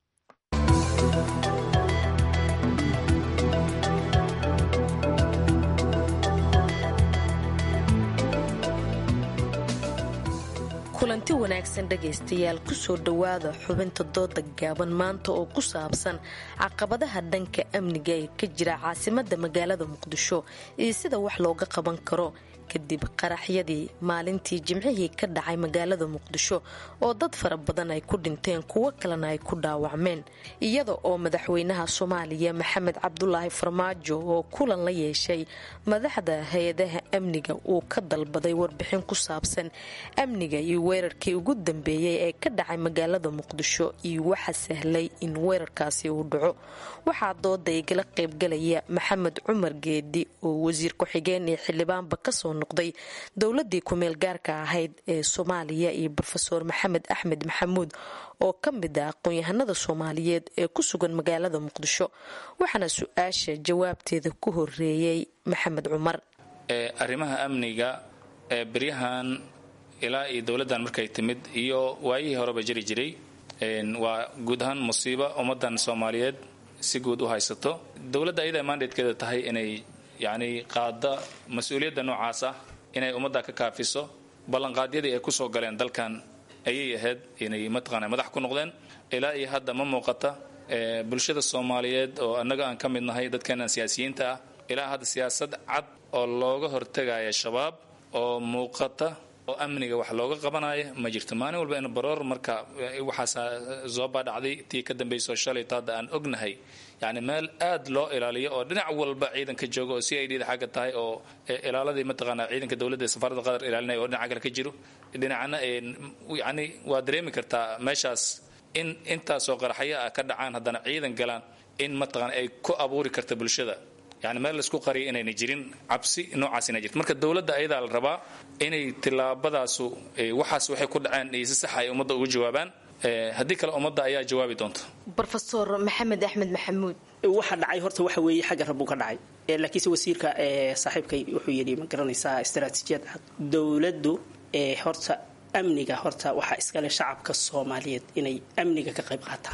kulanti wanaagsan dhegaystayaal kusoo dhowaada xubinta dooda gaaban maanta oo ku saabsan caqabadaha dhanka amniga ee ka jira caasimadda magaalada muqdisho iyo sida wax looga qaban karo kadib qaraxyadii maalintii jimcihii ka dhacay magaalada muqdisho oo dad fara badan ay ku dhinteen kuwo kalena ay ku dhaawacmeen iyada oo madaxweynaha soomaaliya maxamed cabdulaahi farmaajo oo kulan la yeeshay madaxda hay-adaha amniga uu ka dalbaday warbixin ku saabsan amniga iyo weerarkii ugu dambeeyey ee ka dhacay magaalada muqdisho iyo waxa sahlay in weerarkaasi uu dhaco. waxaa dooda igala qaybgalaya maxamed cumar geedi oo wasiir ku-xigeen ee xildhibaanba kasoo noqday dowladii kumeel gaarka ahayd ee soomaaliya iyo rofeor maxamed axmed maxamuud oo ka mid ah aqoon-yahanada soomaaliyeed ee ku sugan magaalada muqdisho. waxaana su-aasha jawaabteeda ku horeeyey maxamed cumar. arrimaha amniga beryahan ilaa iyo dowladdan markay timid iyo waayihii horeba jiri jiray waa guud ahaan musiibo ummadan Soomaaliyeed si guud u haysato dowladda ayada mandatekeeda tahay inay yani qaada mas'uuliyadda noocaas ah inay ummadda ka kaafiso ballanqaadyadii ay ku soo galeen dalkan ayay ahayd inay mataqaana madax ku noqdeen ilaa iyo hadda ma muuqata bulshada Soomaaliyeed oo annaga aan ka mid nahay dadkan siyaasiyiinta ah ilaa hadda siyaasad cad oo looga hortagayo shabaab oo muuqata oo amniga wax looga qabanayo ma jirto maalin walba in baroor marka waxaas soo baadhacday tii ka dambeysay shalay taada aan ognahay yani meel aad loo ilaaliyo oo dhinac walba ciidanka joogo oo CID xaga tahay oo ilaaladii mataqaana ciidanka dawladda safaarada qatar ilaalinay oo dhinaca kale ka jiro dhinacana yani waa dareemi kartaa meeshaas in intaas oo qaraxyo ah ka dhacaan haddana ciidan galaan in mataqaana ay ku abuuri karto bulshada yani meel la isku qariyo inayna jirin cabsi noocaas inay jirto marka dawladda ayada la rabaa inay tilaabadaasu waxaas waxay ku dhaceen iyo si sax ay ummadda ugu jawaabaan haddii kale ummadda ayaa jawaabi doonta Professor Maxamed Axmed Maxamuud waxa dhacay horta waxa weeye xagga rabu ka dhacay laakiin wasiirka saaxiibkay wuxuu yiri ma garanaysaa istaraatiijiyad dawladdu horta amniga horta waxa iska leh shacabka Soomaaliyeed inay amniga ka qayb qaataan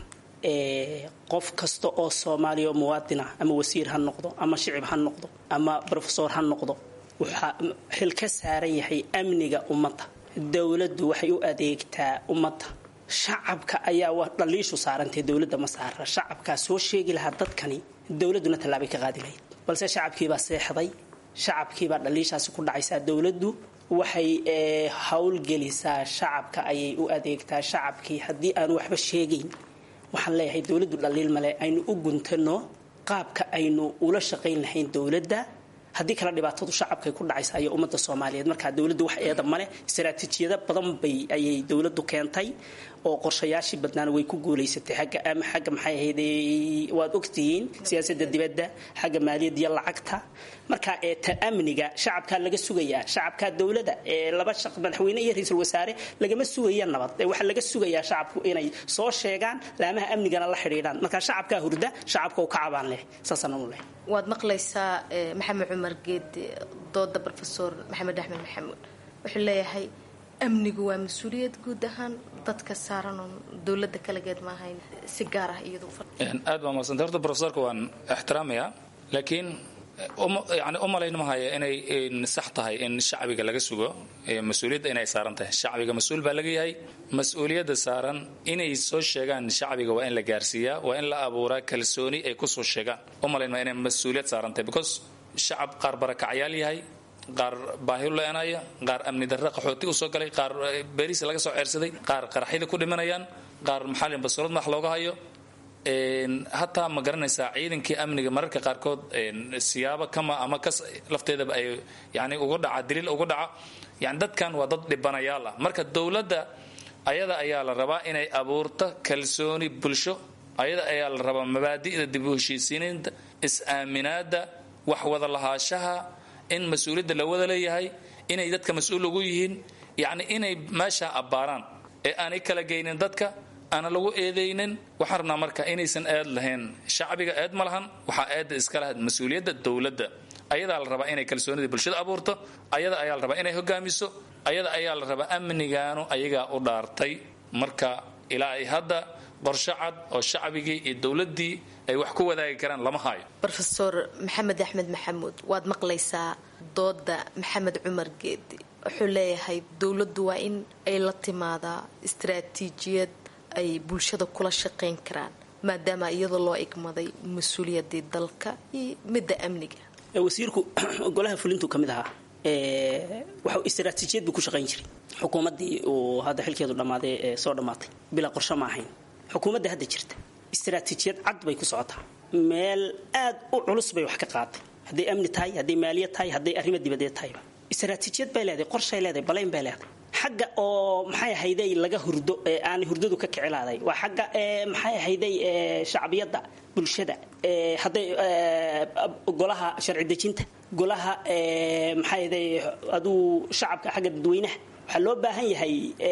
qof kasta oo Soomaaliya muwaadin ah ama wasiir ha noqdo ama shicib ha noqdo ama professor ha noqdo waxa xil ka saaran yahay amniga ummadda dawladdu waxay u adeegtaa ummadda shacabka ayaa wax dhaliishu saarantay dawladda ma saara shacabka soo sheegi lahaa dadkani dawladuna talaabay ka qaadi lahayd balse shacabkii baa seexday shacabkii baa dhaliishaasi ku dhacaysa dawladdu waxay hawl gelisaa shacabka ayay u adeegtaa shacabkii haddii aan waxba sheegayn waxaan leeyahay dawladdu dhaliil male aynu u guntano qaabka aynu ula shaqayn lahayn dawladda haddii kala dhibaatadu shacabkay ku dhacaysa iyo ummadda Soomaaliyeed marka dawladdu wax eeda male istaraatiijiyada badan bay ayay dawladdu keentay oo qorshayaashii badnaan way ku guuleysatay xagga maxay ahayd waad ogtihiin siyaasadda dibadda xagga maaliyadda iyo lacagta marka ta amniga shacabka laga sugayaa shacabka dawladda laba shaqo madaxweyne iyo ra'iisul wasaare lagama sugayaa nabad waxa laga sugayaa shacabku inay soo sheegaan laamaha amnigana la xiriiraan marka shacabka hurda shacabka uu ka cabaan leh saasana u leh waad maqlaysaa Maxamed Cumar Geed dooda Professor Maxamed Axmed Maxamuud wuxuu leeyahay amnigu waa mas'uuliyad guud ahaan dadka saaran oo dawladda kala geed ma ahayn si gaar ah iyadu aad baa maasanta horta professorka waan ixtiraamaya laakiin يعني أمالين ما هي إن صحتها إن الشعب يقلق سوق مسؤولية إن يسارنته الشعب مسؤول بلقي هاي مسؤولية سارن إن يسوي شيء عن الشعب وإن لجارسيا وإن لا أبورا كلسوني يكسر شيء أمالين ما إن مسؤولية سارنته because الشعب قاربرك عيالي هاي قار باهر له أنا قار أمن درق حوتي وسوق لي قار باريس لقى سو عرسدي قار قرحيد كل منيان قار محل بصورة محلوقة هايو hataa ma garanaysaa ciidankii amniga mararka qaarkood siyaabo kama ama kas lafteedaba ay yani ugu dhaca daliil ugu dhaca yani dadkan waa dad dhibanayaal ah marka dawladda ayada ayaa la rabaa inay abuurto kalsooni bulsho ayada ayaa la rabaa mabaadi'da dib u heshiisiinta is-aaminaada wax wada lahaashaha in mas'uuliyadda la wada leeyahay inay dadka mas'uul ugu yihiin yani inay meesha abbaaraan ee aanay kala geynin dadka أنا لو إيدينن وحرنا مركا إنيسن أد لهن شعبي أد ملهن وحأد إسكاله مسؤولية الدولة أيضا على الربع إني كلسوني بالشدة أبورته أيضا أيال الربع إني هجاميسو أيضا أيال الربع أمني جانو أيجا أدارتي مركا إلى هذا برشعد أو شعبي الدولة دي أي وحكوا ذا كران لما هاي. بروفيسور محمد أحمد محمود واد مقليسا ضد محمد عمر جيدي حليه هاي الدولة وإن أي لطماذا استراتيجية ay bulshada kula shaqeyn karaan maadaama iyadoo loo igmaday mas'uuliyadda dalka iyo midda amniga wasiirku golaha fulintu kamid ahaa waxa istiraatiijiyad ku shaqeyn jiray xukuumadii oo hada xilkeedu dhamaaday soo dhamaatay bila qorshe ma ahayn xukuumadda hadda jirta istiraatiijiyad cad bay ku socotaa meel aad u culus bay wax ka qaaday haday amni tahay haday maaliyad tahay haday arrimo dibadeed tahay istiraatiijiyad bay leedahay qorshe leedahay balayn bay leedahay xagga oo maxay ahayday laga hurdo aan hurdadu ka kicilaaday waa xagga maxay ahayday shacbiyada bulshada haday golaha sharci dejinta golaha maxay ahayday adu shacabka xagga dadweynaha waxa loo baahan yahay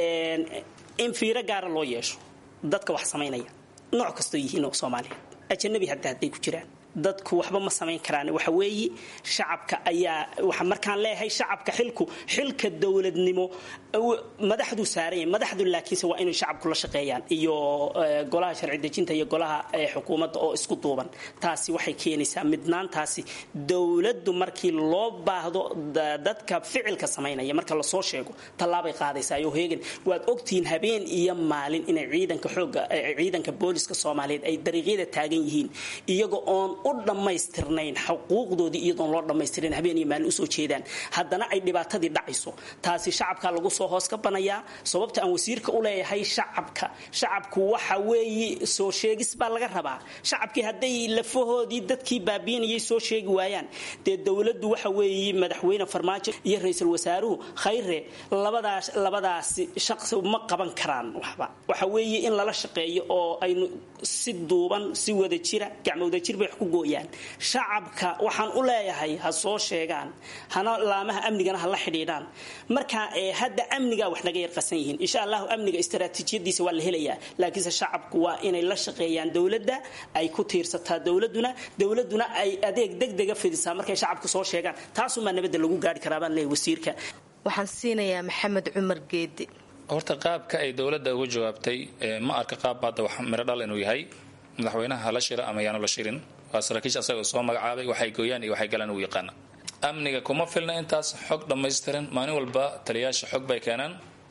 in fiiro gaar loo yeesho dadka wax sameynaya nooc kasta yihiin oo Soomaaliya ajnabi haday ku jiraan dadku waxba ma samayn karaan. waxa weeye shacabka ayaa waxa markaan leeyahay shacabka xilka dowladnimo madaxdu saareen madaxdu laakiinse waa inay shacabku la shaqeeyaan iyo golaha sharci dejinta iyo golaha xukuumadda oo isku duuban. taasi waxay keenaysaa midnaantaasi dowladdu markii loo baahdo dadka ficilka samaynaya marka la soo sheego tallaabay qaadaysaa iyo heegan. waad ogtihiin habeen iyo maalin inay ciidanka booliska Soomaaliyeed ay dariiqyada taagan yihiin iyaga oon u dhammaystirnayn xuquuqdoodii iyadoon loo dhammaystirin habeen iyo maalin u soo jeedaan haddana ay dhibaatadii dhacayso. taasi shacabka lagu soo hoos ka banayaa. sababta aan wasiirka u leeyahay shacabku waxa weeye soo sheegis baa laga rabaa. shacabkii hadday lafahoodii dadkii baabiinayay soo sheegi waayaan dee dowladdu waxa weeye madaxweyne Farmaajo iyo ra'iisul wasaaruhu Khayre labadaas shaqsi ma qaban karaan waxba. waxa weeye in lala shaqeeyo oo aynu si duuban si wada jira gacmooda jir bay ku gooyaan. shacabka waxaan u leeyahay ha soo sheegaan hana laamaha amnigana ha la xidhiidhaan. marka hadda amniga wax naga yarqasan yihiin insha Allah amniga istaraatiijiyadiisa waa la helayaa laakiin shacabku waa inay la shaqeeyaan dowladda ay ku tiirsataa dowladuna ay adeeg degdega fidisaa markay shacabku soo sheegaan. taas uma nabad lagu gaari karaa baan leeyahay wasiirka. waxaan siinayaa Maxamed Cumar Geedi. horta qaabka ay dowladda ugu jawaabtay ma arka qaab baad wax miro dhal inuu yahay. madaxweynaha la shira ama yaanu la shirin waa saraakiisha asagoo soo magacaabay waxay gooyaan iyo waxay galaan u yaqaan. amniga kuma filna intaas xog dhammaystiran. maalin walba taliyaasha xog bay keenaan.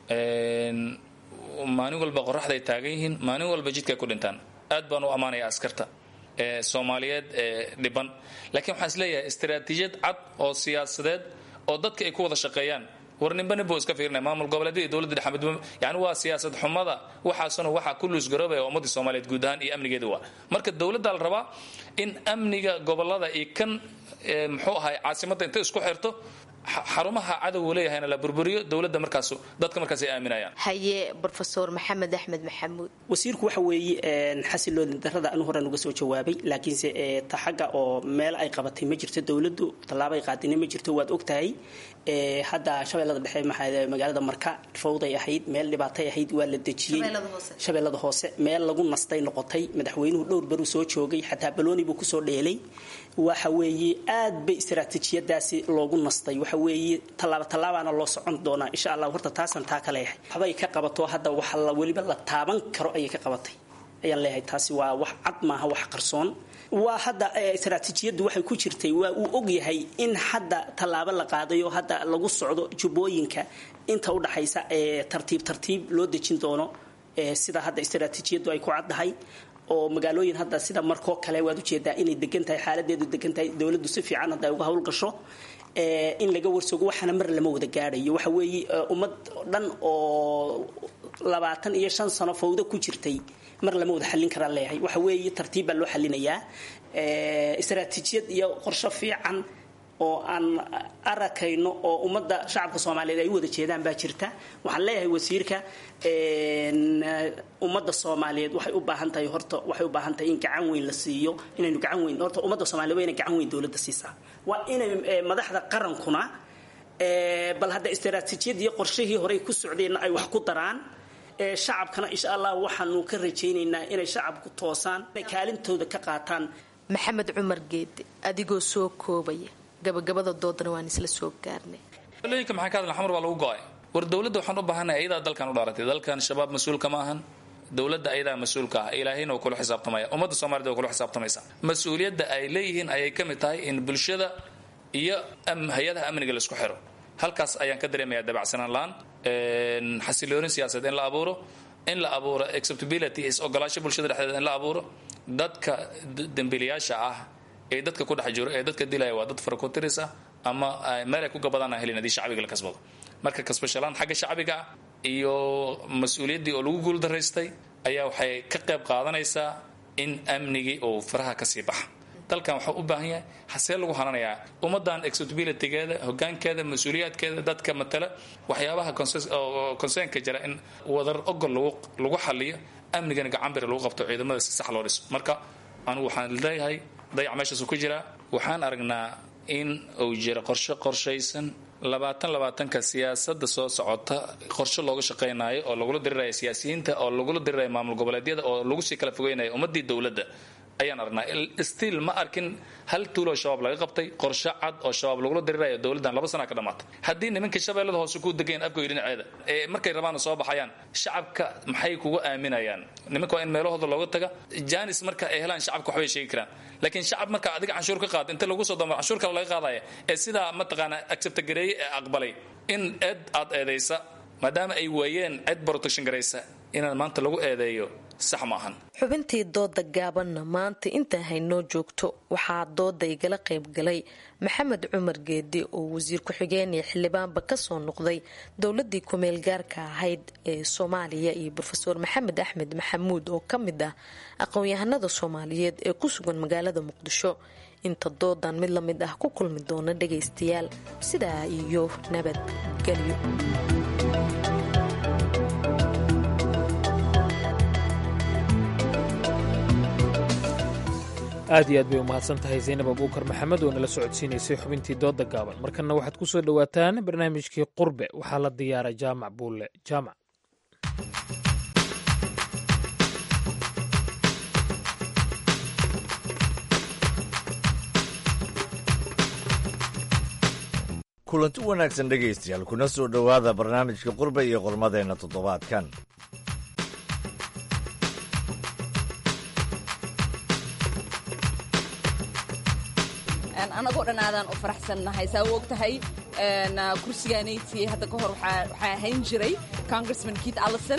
maalin walba qoraxday taagan yihiin. maalin walba jidkay ku dhintaan. aad baan u amaanayaa askarta Soomaaliyeed dhiban. laakiin waxaan isleeyahay istiraatiijiyad cad oo siyaasadeed oo dadka ay ku wada shaqeeyaan. warninbani buu iska fiirinaya maamul goboleedyada dowladda dhexe yani waa siyaasad xumada waxaasuna waxa ku luus garoobaya ummadda Soomaaliyeed guud ahaan iyo amnigeeda waa. marka dowladda la rabaa in amniga gobolada iyo kan muxuu ahay caasimadda inta isku xirto xarumaha cadawga leeyahayna la burburiyo dowladda markaas dadka markaas ay aaminayaan. haye Professor Maxamed Axmed Maxamuud. wasiirku waxa weeye xasiloon darrada anu hore uga soo jawaabay laakiinse taxaga oo meel ay qabatay ma jirto dowladdu talaabay qaadinay ma jirto. waad ogtahay hadda shabeellada dhexe magaalada Marka fawday ahayd meel dhibaatay ahayd waa la dejiyay. shabeellada hoose meel lagu nastay noqotay. madaxweynuhu dhowr bar soo joogay xataa balooni buu ku soo dheelay. waxa weeye aad bay istiraatiijiyadaasi loogu nastay. waxa weeye talaabana loo socon doonaa insha Allah. horta taasan taa kale yahay habay ka qabato hadda waxa la waliba la taaban karo ayay ka qabatay ayaan leeyahay. taasi waa wax cad maaha wax qarsoon. waa hadda istiraatiijiyadu waxay ku jirtay waa uu og yahay in hadda talaabo la qaadayo hadda lagu socdo jubooyinka inta u dhaxaysa tartiib loo dejin doono sida hadda istiraatiijiyadu ay ku caddahay oo magaalooyin hadda sida Markoo kale waad u jeedaa inay degan tahay xaaladeedu degan tahay dowladdu si fiican hadda uga hawl gasho in laga warsago waxana mar lama wada gaarayo. waxa weeye ummad dhan oo 25 sano fawdo ku jirtay mar lama wada xallin karaa leeyahay. waxa weeye tartiib baa loo xallinayaa. istiraatiijiyad iyo qorshe fiican oo aan arakayno oo ummadda shacabka Soomaaliyeed ay wada jeedaan baa jirta. waxaan leeyahay wasiirka ummadda Soomaaliyeed waxay u baahan tahay horta waxay u baahan tahay in gacan weyn la siiyo inaynu gacan weyn horta ummadda Soomaaliyeed waa inay gacan weyn dowladda siisaa. waa inay madaxda qarankuna bal hadda istiraatiijiyadii qorshihii hore ku socdeen ay wax ku daraan. shacabkana insha Allah waxaanu ka rajaynaynaa inay shacabku toosaan inay kaalintooda ka qaataan. Maxamed Cumar Geedi adigoo soo koobaya gabagabada doodana waan isla soo gaarnay. looyinka maxaa ka hadlan xamar waa lagu go'ay. war dowladda waxaan u baahanahay ayada dalkan u dhaaratay. dalkan shabaab mas'uulka ma ahan. dowladda ayada mas'uulka ah. ilaahayna uu kula xisaabtamaya. ummadda Soomaaliyeed uu kula xisaabtamaysa. mas'uuliyadda ay leeyihiin ayay ka mid tahay in bulshada iyo hay'adaha amniga la isku xiro. halkaas ayaan ka dareemayaa dabacsanaan la'aan xasilooni siyaasadeed in la abuuro acceptability is ogolaasho bulshada dhexdeeda in la abuuro. dadka dambiilayaasha ah ee dadka ku dhex jiro ee dadka dilaya waa dad farakotiris ah ama meel ay ku gabadaan helin hadii shacbiga la kasbado. marka kasbashalaan xagga shacbiga iyo mas'uuliyaddii oo lagu guuldaraystay ayaa waxay ka qayb qaadanaysaa in amnigii oo faraha ka sii baxa. dalkan wuxuu u baahan yahay hasee lagu hananayaa ummadan accountability-geeda hoggaankeeda mas'uuliyaadkeeda dadka matala waxyaabaha concernka jira in wadar ogol lagu xaliyo amnigana gacan bir lagu qabto ciidamada si sax loo dhiso. marka anigu waxaan leeyahay dayac meeshaas ku jira. waxaan aragnaa in uu jiro qorshaysan 20-ka siyaasadda soo socota qorshe looga shaqeynayo oo lagula dirirayo siyaasiyiinta oo lagula dirirayo maamul goboleedyada oo lagu sii kala fogeynayo ummadii dowladda ayaan aragnaa. Still ma arkin hal tuuloo shabaab laga qabtay, qorshe cad oo shabaab lagula dirirayo dowladdan 2 sano ka dhamaatay. Haddii nimanka shabeellada hoose ku degan afkooda dhinaceeda markay rabaan soo baxayaan, shacabka maxay kugu aaminayaan? Nimanka waa in meelahooda looga taga. Jaanis marka ay helaan shacabka waxbay sheegi karaan, laakiin shacab marka adiga canshuur ka qaad inta lagu soo damo canshuur kale laga qaadaya sidaa mataqaana accept gareeyay aqbalay in aad eedeysa maadaama ay waayeen cid protection garaysa inaan maanta lagu eedeeyo sax maahan. xubintii dooda gaabanna maanta inta haynoo joogto waxaa dooda igala qayb galay Maxamed Cumar Geedi oo wasiir ku-xigeen iyo xildhibaanba ka soo noqday dowladii ku-meel gaarka ahayd ee Soomaaliya iyo Professor Maxamed Axmed Maxamuud oo ka mid ah aqoon-yahanada Soomaaliyeed ee ku sugan magaalada Muqdisho. inta doodan mid la mid ah ku kulmi doona dhagaystayaal sidaa iyo nabadgelyo. aad iyo aad bay u mahadsan tahay Zaynab Abuukar Maxamed oo nala socodsiinaysay xubintii dooda gaaban. markana waxaad ku soo dhawaataan barnaamijkii Qurbe. waxaa la diyaaray Jaamac Buule. Jaamac. kulanti wanaagsan dhegaystayaal, kuna soo dhowaada barnaamijka Qurbe iyo qormadeenna toddobaadkan. anagoo dhan aadaan u faraxsannahay. saa u og tahay kursigaanayti hadda ka hor waxaa ahayn jiray congressman Keith Ellison.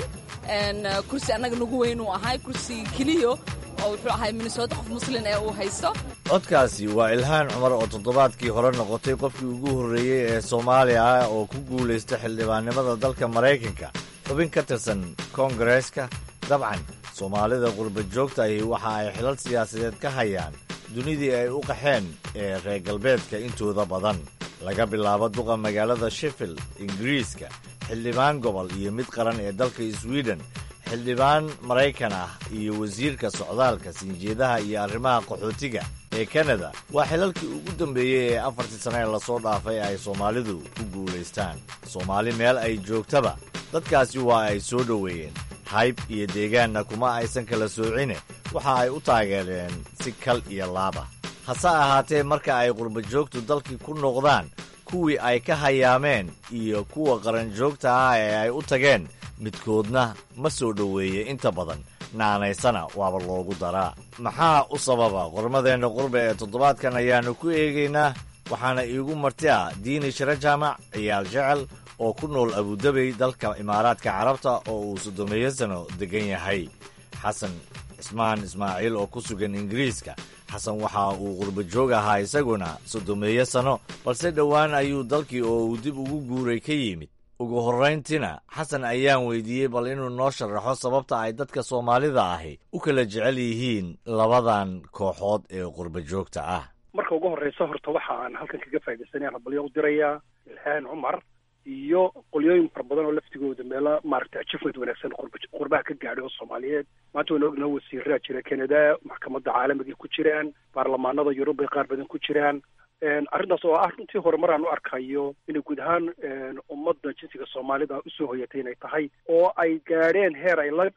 kursi annaga nagu weyn uu ahay, kursi keliyo oo wuxuu ahay Minnesota qof muslin ee uu haysto. codkaasi waa Ilhaan Cumar oo toddobaadkii hore noqotay qofkii ugu horreeyey ee Soomaali ah oo ku guulaysta xildhibaannimada dalka Maraykanka, xubin ka tirsan koongareeska. dabcan Soomaalida qurba joogta ahi waxa ay xilal siyaasadeed ka hayaan dunidii ay u qaxeen ee reer galbeedka intooda badan, laga bilaabo duqa magaalada Sheffield Ingiriiska, xildhibaan gobol iyo mid qaran ee dalka Sweden, xildhibaan Maraykan ah iyo wasiirka socdaalka, sinjeedaha iyo arrimaha qaxootiga ee Kanada. waa xilalkii ugu dambeeyey ee 4 sano ee lasoo dhaafay ay Soomaalidu ku guulaystaan. Soomaali meel ay joogtaba dadkaasi waa ay soo dhoweeyeen, hayb iyo deegaanna kuma aysan kala soocine waxa ay u taageereen si kal iyo laaba. hase ahaatee marka ay qurba joogtu dalkii ku noqdaan, kuwii ay ka hayaameen iyo kuwa qaran joogta ah ee ay u tageen, midkoodna ma soo dhoweeye inta badan, naanaysana waaba loogu daraa. maxaa u sababa? qormadeenna Qurbe ee toddobaadkan ayaannu ku eegaynaa, waxaana iigu marti ah Diini Shire Jaamac ciyaal jecel oo ku nool Abudabey dalka Imaaraadka Carabta oo uu 30 sano degan yahay, xasan cismaan Ismaaciil oo ku sugan Ingiriiska. xasan waxa uu qurba joog ahaa isaguna 30 sano, balse dhowaan ayuu dalkii oo uu dib ugu guuray ka yimid. ugu horrayntiina xasan ayaan weydiiyey bal inuu noo sharaxo sababta ay dadka Soomaalida ahi u kala jecel yihiin labadan kooxood ee qurba joogta ah. marka ugu horreysa horta waxa aan halkan kaga faa'iidaysanaya rabalyo u dirayaa Ilhaan Cumar iyo qolyooyin fara badan oo laftigooda meelo maaragtay achievement wanaagsan qurbaha ka gaadhay oo Soomaaliyeed. maanta waan ognahay wasiirada jira Canada, maxkamadda caalamiga ku jiraan, baarlamaanada Yurub ay qaar badan ku jiraan. arrintaas oo ah runtii horumar aan u arkayo inay guud ahaan ummadda jinsiga Soomaalida usoo hoyatay inay tahay oo ay gaadheen heer ay la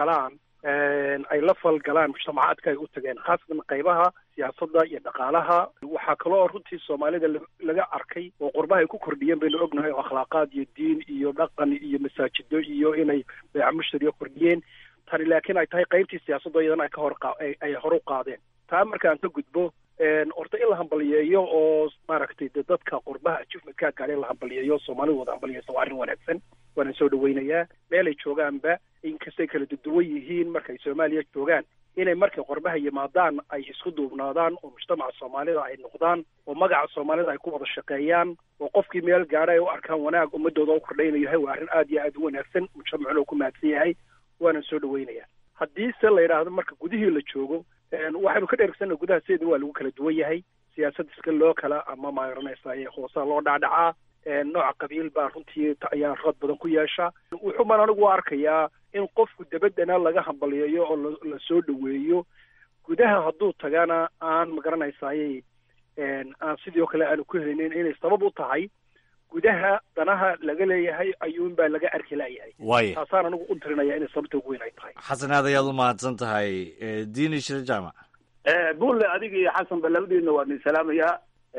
falgalaan mujtamacaadka ay u tageen, khaasatan qaybaha siyaasadda iyo dhaqaalaha. waxaa kaloo runtii Soomaalida laga arkay oo qurbaha ay ku kordhiyeen baynu ognahay oo akhlaaqaad iyo diin iyo dhaqan iyo masaajido iyo inay beeca mushtariyo kordhiyeen. tani laakiin ay tahay qaybtii siyaasadda iyadana ay hor u qaadeen. taa markaan ka gudbo horta in la hambaliyeeyo oo maaragtay dadka qurbaha achievement-ka gaadhay la hambaliyeeyo, Soomaalidu wada hambaliyeysa waa arrin wanaagsan, waana soo dhaweynayaa. meelay joogaanba inkastay kala duwan yihiin, markay Soomaaliya joogaan inay markay qurbaha yimaadaan ay isku duubnaadaan oo mujtamaca Soomaalida ay noqdaan oo magaca Soomaalida ay ku wada shaqeeyaan oo qofkii meel gaadhay ay u arkaan wanaag ummadooda u kordhaynayo yahay. waa arrin aad iyo aad u wanaagsan, mujtamacuna uu ku mahadsan yahay, waana soo dhaweynayaa. haddiise la yidhaahdo marka gudihii la joogo, waxaynu ka dheergsana gudaha sideeda waa lagu kala duwan yahay. siyaasad iska loo kala ama maaranaysa hoosaa loo dhacdhacaa, nooca qabiil baa runtii ayaa rad badan ku yeesha. wuxuu baan anigu arkayaa in qofku dabaddana laga hambaliyeeyo oo la soo dhoweeyo, gudaha hadduu tagana aan magaranaysaayey aan sidoo kale aanu ku helinin inay sabab u tahay gudaha danaha laga leeyahay ayuunbaa laga arki laayahay. taasaan anigu u tirinaya inay sababta ugu weyn ay tahay. xasan aad ayaad u mahadsan tahay. Diini Shire Jaamac. bulle adiga iyo xasanba labadiina waan idin salaamayaa.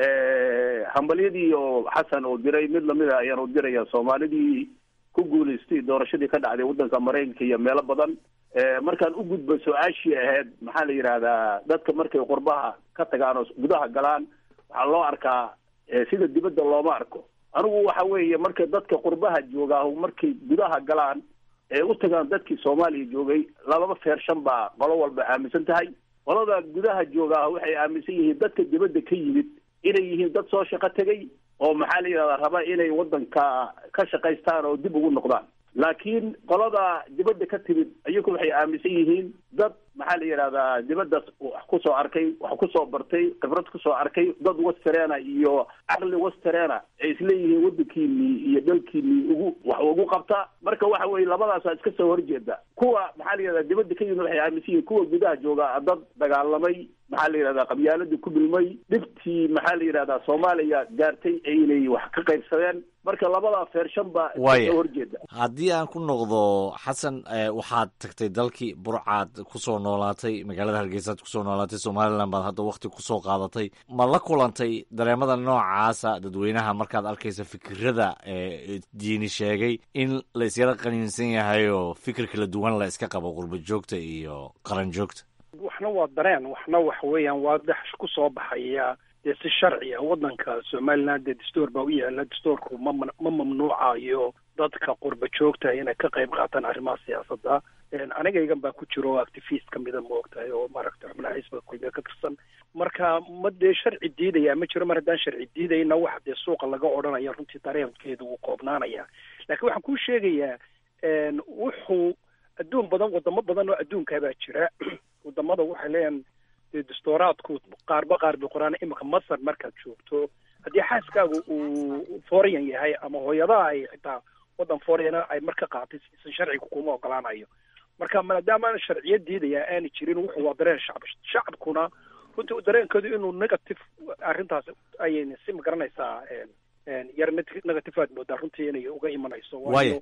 hambalyadii oo xasan uu diray mid lamida ayaan u diraya soomaalidii ku guulaystay doorashadii ka dhacday waddanka maraykanka iyo meelo badan. markaan u gudbo su-aashii ahayd maxaa la yidhahdaa dadka markay qurbaha ka tagaan oo gudaha galaan waxaa loo arkaa sida dibadda looma arko. anigu waxa weeye markay dadka qurbaha joogaa markay gudaha galaan ee u tagaan dadkii soomaaliya joogay lababa feershan baa qolo walba aaminsan tahay. qolada gudaha joogaa waxay aaminsan yihiin dadka dibadda ka yimid inay yihiin dad soo shaqo tegay oo maxaa la yidhahdaa raba inay waddanka ka shaqaystaan oo dib ugu noqdaan. laakiin qolada dibadda ka timid iyagu waxay aaminsan yihiin dad maxaa la yidhahdaa dibaddaas wax kusoo arkay, wax kusoo bartay, khibrad kusoo arkay, dad westerena iyo caqli westerena ay isleeyihiin waddankiinii iyo dalkiinii wax ugu qabta. marka waxa weeye labadaasaa iska soo horjeeda. kuwa maxaa la yidhahdaa dibadda ka yimid waxay aaminsan yihiin kuwa gudaha jooga dad dagaalamay, maxaa la yidhahdaa qabyaaladii ku milmay, dhibtii maxaa la yidhahdaa soomaaliya gaartay aynay wax ka qaybsadeen. marka labadaa feershan baa iska soo horjeeda. haddii aan ku noqdo xasan, waxaad tagtay dalkii burcaad kusoo noolaatay, magaalada hargeysaad kusoo noolaatay, somalilan baad hadda wakti kusoo qaadatay. ma la kulantay dareemada noocaasa dadweynaha markaad arkaysa fikirada diini sheegay in la isyara qaniinsan yahay oo fikir kala duwan la iska qabo qurba joogta iyo qaran joogta? waxna waa dareen, waxna waxa weeyaan waa dax ku soo baxaya dee si sharci ah. waddanka somaliland dee dastuur baa u yaala. dastuurku ma mamnuucayo dadka qurba joogta inay ka qayb qaataan arrimaha siyaasadda. anigaygan baa ku jiro activist kamida maogtahay oo maaragtay xubnaha xisbiga kulmiga ka tirsan. marka ma dee sharci diidaya ma jiro. mar haddaan sharci diidayna waxa dee suuqa laga odhanaya runtii dareenkeedu wuu koobnaanaya. laakiin waxaan kuu sheegayaa wuxuu adduun badan, wadamo badan oo adduunkaa baa jira. wadamada waxay leeyahan dee dastuuraadku qaar bay qoraan. imika masar markaad joogto haddii xaaskaagu uu foreign yahay ama hooyadaha ay xitaa waddan foreigna ay marka qaatay sharciga kuma ogolaanayo. marka maadaama sharciya diidaya aana jirin wuxuu waa dareen shacabkuna runtii dareenkoodu inuu negative arrintaas ayayna si magaranaysaa yar negative aad moodaa runtii inay uga imanayso. waayo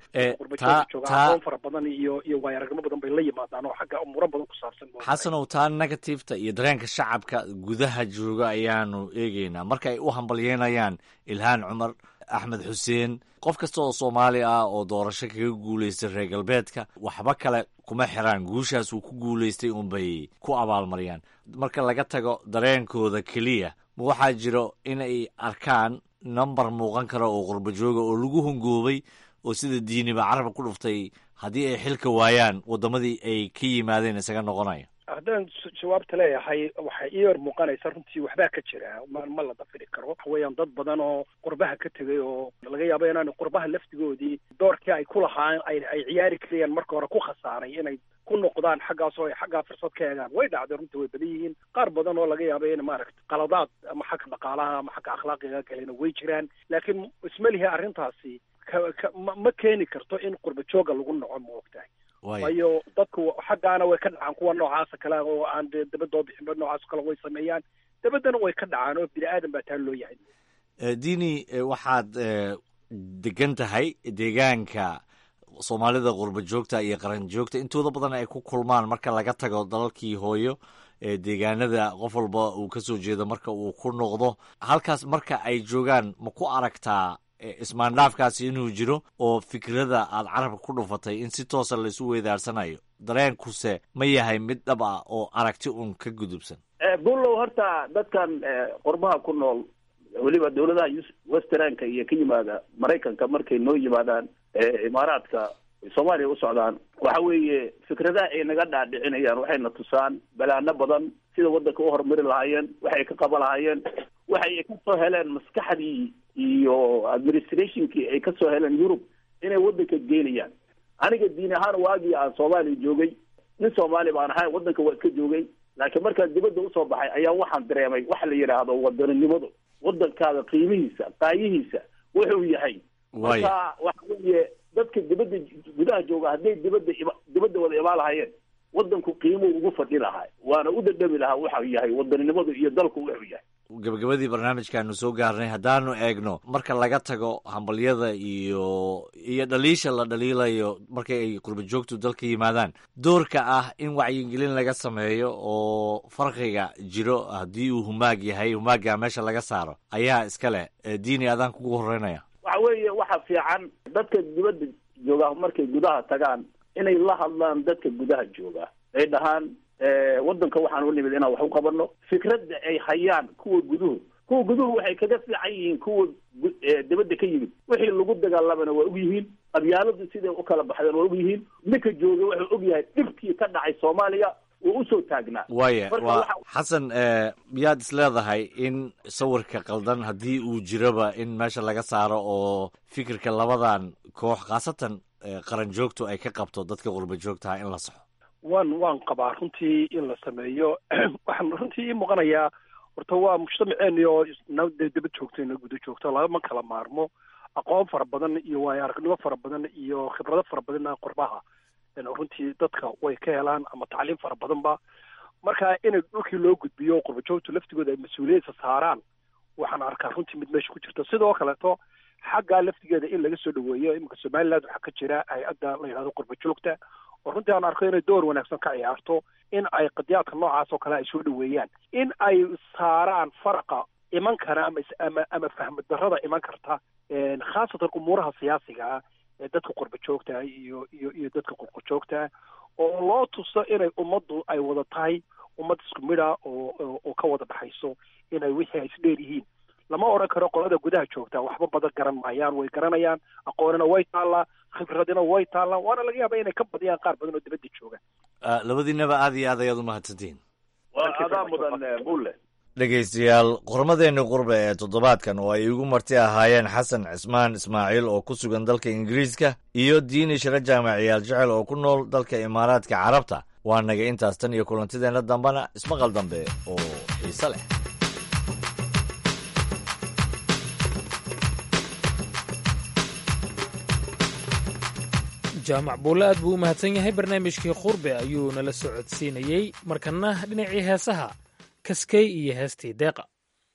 aqoon fara badan iyo waayo-aragnimo badan bay la yimaadaan oo xagga umuro badan ku saabsan. xasanow, taa negativeta iyo dareenka shacabka gudaha jooga ayaanu eegeynaa. marka ay u hambalyeynayaan ilhaan cumar, axmed xuseen, qof kasta oo soomaali ah oo doorasho kaga guulaystay reer galbeedka, waxba kale kuma xiraan. guushaas uu ku guulaystay unbay ku abaalmariyaan. marka laga tago dareenkooda keliya, ma waxaa jiro inay arkaan number muuqan kara oo qurba jooga oo lagu hongoobay oo sida diiniba carabka ku dhuftay haddii ay xilka waayaan waddamadii ay ka yimaadeen isaga noqonaya? haddaan jawaabta leeyahay waxay ii hor muuqanaysa runtii waxbaa ka jira. ma la dafiri karo. waxa weeyaan dad badan oo qurbaha ka tegay oo laga yaabo inaan qurbaha laftigoodii doorkii ay ku lahaan ay ciyaari karayaan marka hore ku khasaaray inay ku noqdaan xaggaas oo ay xaggaa fursad ka eegaan. way dhacday runtii, way badan yihiin. qaar badan oo laga yaabo in maaragtay qaladaad ama xagga dhaqaalaha ama xagga akhlaaqiga galena way jiraan. laakiin ismalihi arrintaasi ma keeni karto in qurba jooga lagu noco, ma ogtahay. waayo dadku xaggaana way ka dhacaan kuwa noocaasa kale oo aan dee dabadoo bixinba noocaas kale way sameeyaan. dabaddana way ka dhacaan oo bini aadan baa taa loo yahay. diini, waxaad degan tahay deegaanka soomaalida qurba joogta iyo qaran joogta intooda badan ay ku kulmaan marka laga tago dalalkii hooyo. deegaanada qof walba uu ka soo jeedo marka uu ku noqdo halkaas marka ay joogaan, ma ku aragtaa ismaandhaafkaasi inuu jiro oo fikrada aad carabka ku dhufatay in si toosa laisu weydaarsanayo? dareenkuse ma yahay mid dhab ah oo aragti un ka gudubsan? bullow, horta dadkan qurbaha ku nool weliba dawladaha westernka iyo ka yimaada maraykanka markay noo yimaadaan imaaraadka soomaaliya u socdaan, waxa weeye fikradaha ay naga dhaadhicinayaan waxayna tusaan balaano badan sida waddanka u horumari lahaayeen, waxay ka qaban lahaayeen, waxay ka soo heleen maskaxdii iyo administrationkii ay ka soo heleen Yurub inay waddanka geynayaan. aniga diin ahaan waagii aan Soomaaliya joogay, nin Soomaali baan ahay, waddanka waa iska joogay. laakiin markaan dibadda usoo baxay ayaa waxaan dareemay waxa la yidhaahdo wadaninimadu, waddankaada qiimihiisa, qaayihiisa wuxuu yahay. marka waxa weeye dadka dibadda gudaha jooga hadday dibadda wada imaan lahaayeen, waddanku qiimo ugu fadhi lahaa, waana u dhadhami lahaa waxa yahay wadaninimadu iyo dalku wuxuu yahay. gabagabadii barnaamijkaanu soo gaarnay haddaanu eegno marka laga tago hambalyada iyo dhaliisha la dhaliilayo markay ay qurba joogtu dalka yimaadaan, doorka ah in wacyigelin laga sameeyo oo farqiga jiro haddii uu humaag yahay humaaga meesha laga saaro ayaa iska leh. diini adaan kugu horeynaya. waxa weeye waxa fiican dadka dibadda jooga markay gudaha tagaan inay la hadlaan dadka gudaha jooga, ay dhahaan waddanka waxaan u nimid inaan wax u qabanno. fikradda ay hayaan kuwa guduhu waxay kaga fiican yihiin kuwa dibadda ka yimid. wixii lagu dagaalamana waa og yihiin, qabyaaladu siday u kala baxdeen waa og yihiin. ninka jooga wuxuu og yahay dhibkii ka dhacay Soomaaliya wuu usoo taagnaa. waa xasan, miyaad isleedahay in sawirka qaldan haddii uu jiroba in meesha laga saaro oo fikirka labadan koox khaasatan qaran joogtu ay ka qabto dadka qurba joogtaha in la saxo? waan qabaa runtii in la sameeyo. waxaan runtii ii muuqanayaa horta waa mujtamaceeni oo daba joogto ina guda joogto lagama kala maarmo. aqoon fara badan iyo waayo aragnimo fara badan iyo khibrado fara badanna qurbaha runtii dadka way ka helaan, ama tacliim fara badanba. marka in dhulkii loo gudbiyo qurba joogtu laftigooda ay mas-uuliyadda saaraan waxaan arkaa runtii mid meesha ku jirta. sidoo kaleeto xaggaa laftigeeda in laga soo dhaweeyo. iminka Somaliland waxaa ka jira hay-adda la yidhahdo qurba joogta oo runtii aan arko inay door wanaagsan ka ciyaarto in ay qadiyaadka noocaas oo kale ay soo dhaweeyaan, in ay saaraan faraqa iman kara ama fahmad darrada iman karta khaasatan umuuraha siyaasiga ah ee dadka qurba joogta iyo dadka qurba joogta oo loo tuso inay ummaddu ay wada tahay ummad isku mid ah oo ka wada dhaxayso, inay wixii ay isdheer yihiin. lama odhan karo qolada gudaha joogta waxba badan garan maayaan, way garanayaan, aqoonina way taallaa, khibradina way taallaan, waana laga yaaba inay ka badiyaan qaar badan oo dibadda jooga. labadiinaba aad iyo aad ayaad u mahadsantihiin. adaa mudan bulle. dhegaystayaal, qormadeenni qurbe ee toddobaadkan oo ay igu marti ahaayeen xasan cismaan ismaaciil oo ku sugan dalka ingiriiska iyo diini shiro jaamaciyaal jecel oo ku nool dalka imaaraadka carabta waa naga intaas. tan iyo kulantideenna dambena ismaqal dambe oo xiise leh. jaamac buulle aad buu u mahadsan yahay. barnaamijkii qurbe ayuu nala socodsiinayey. markana dhinacii heesaha, kaskey iyo heestii deeqa.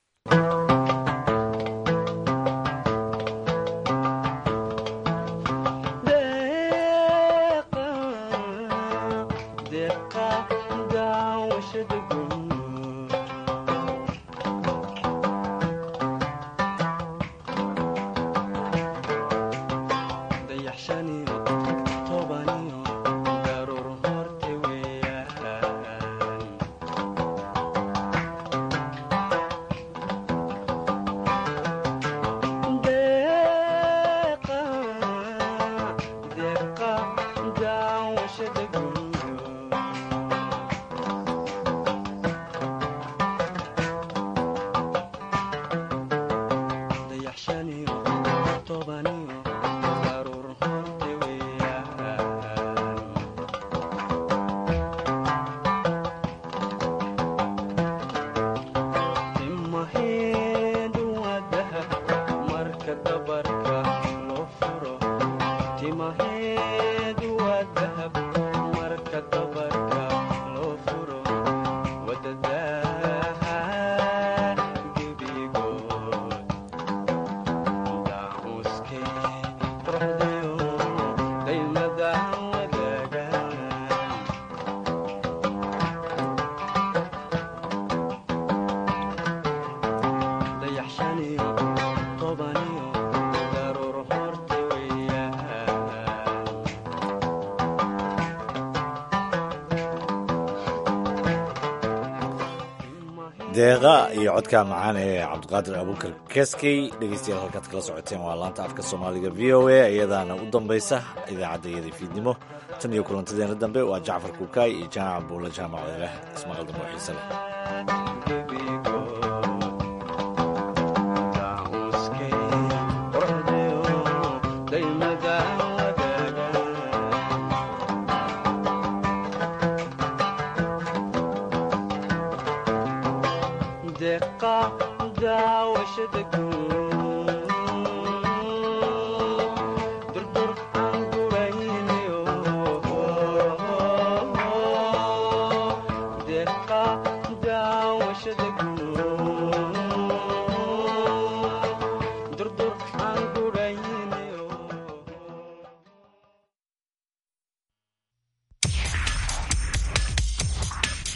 deeqa iyo codka macaan ee cabdiqaadir abuukar keskey. dhegeystayaal halkaad kala socoteen waa laanta afka soomaaliga v o a iyadaana u dambaysa idaacadda iyada fiidnimo. tan iyo kulantadeena dambe waa jacfar kuukaay iyo jaamac buulle jaamac ilaah. ismaqal dambe oo xiise leh. daawashada guud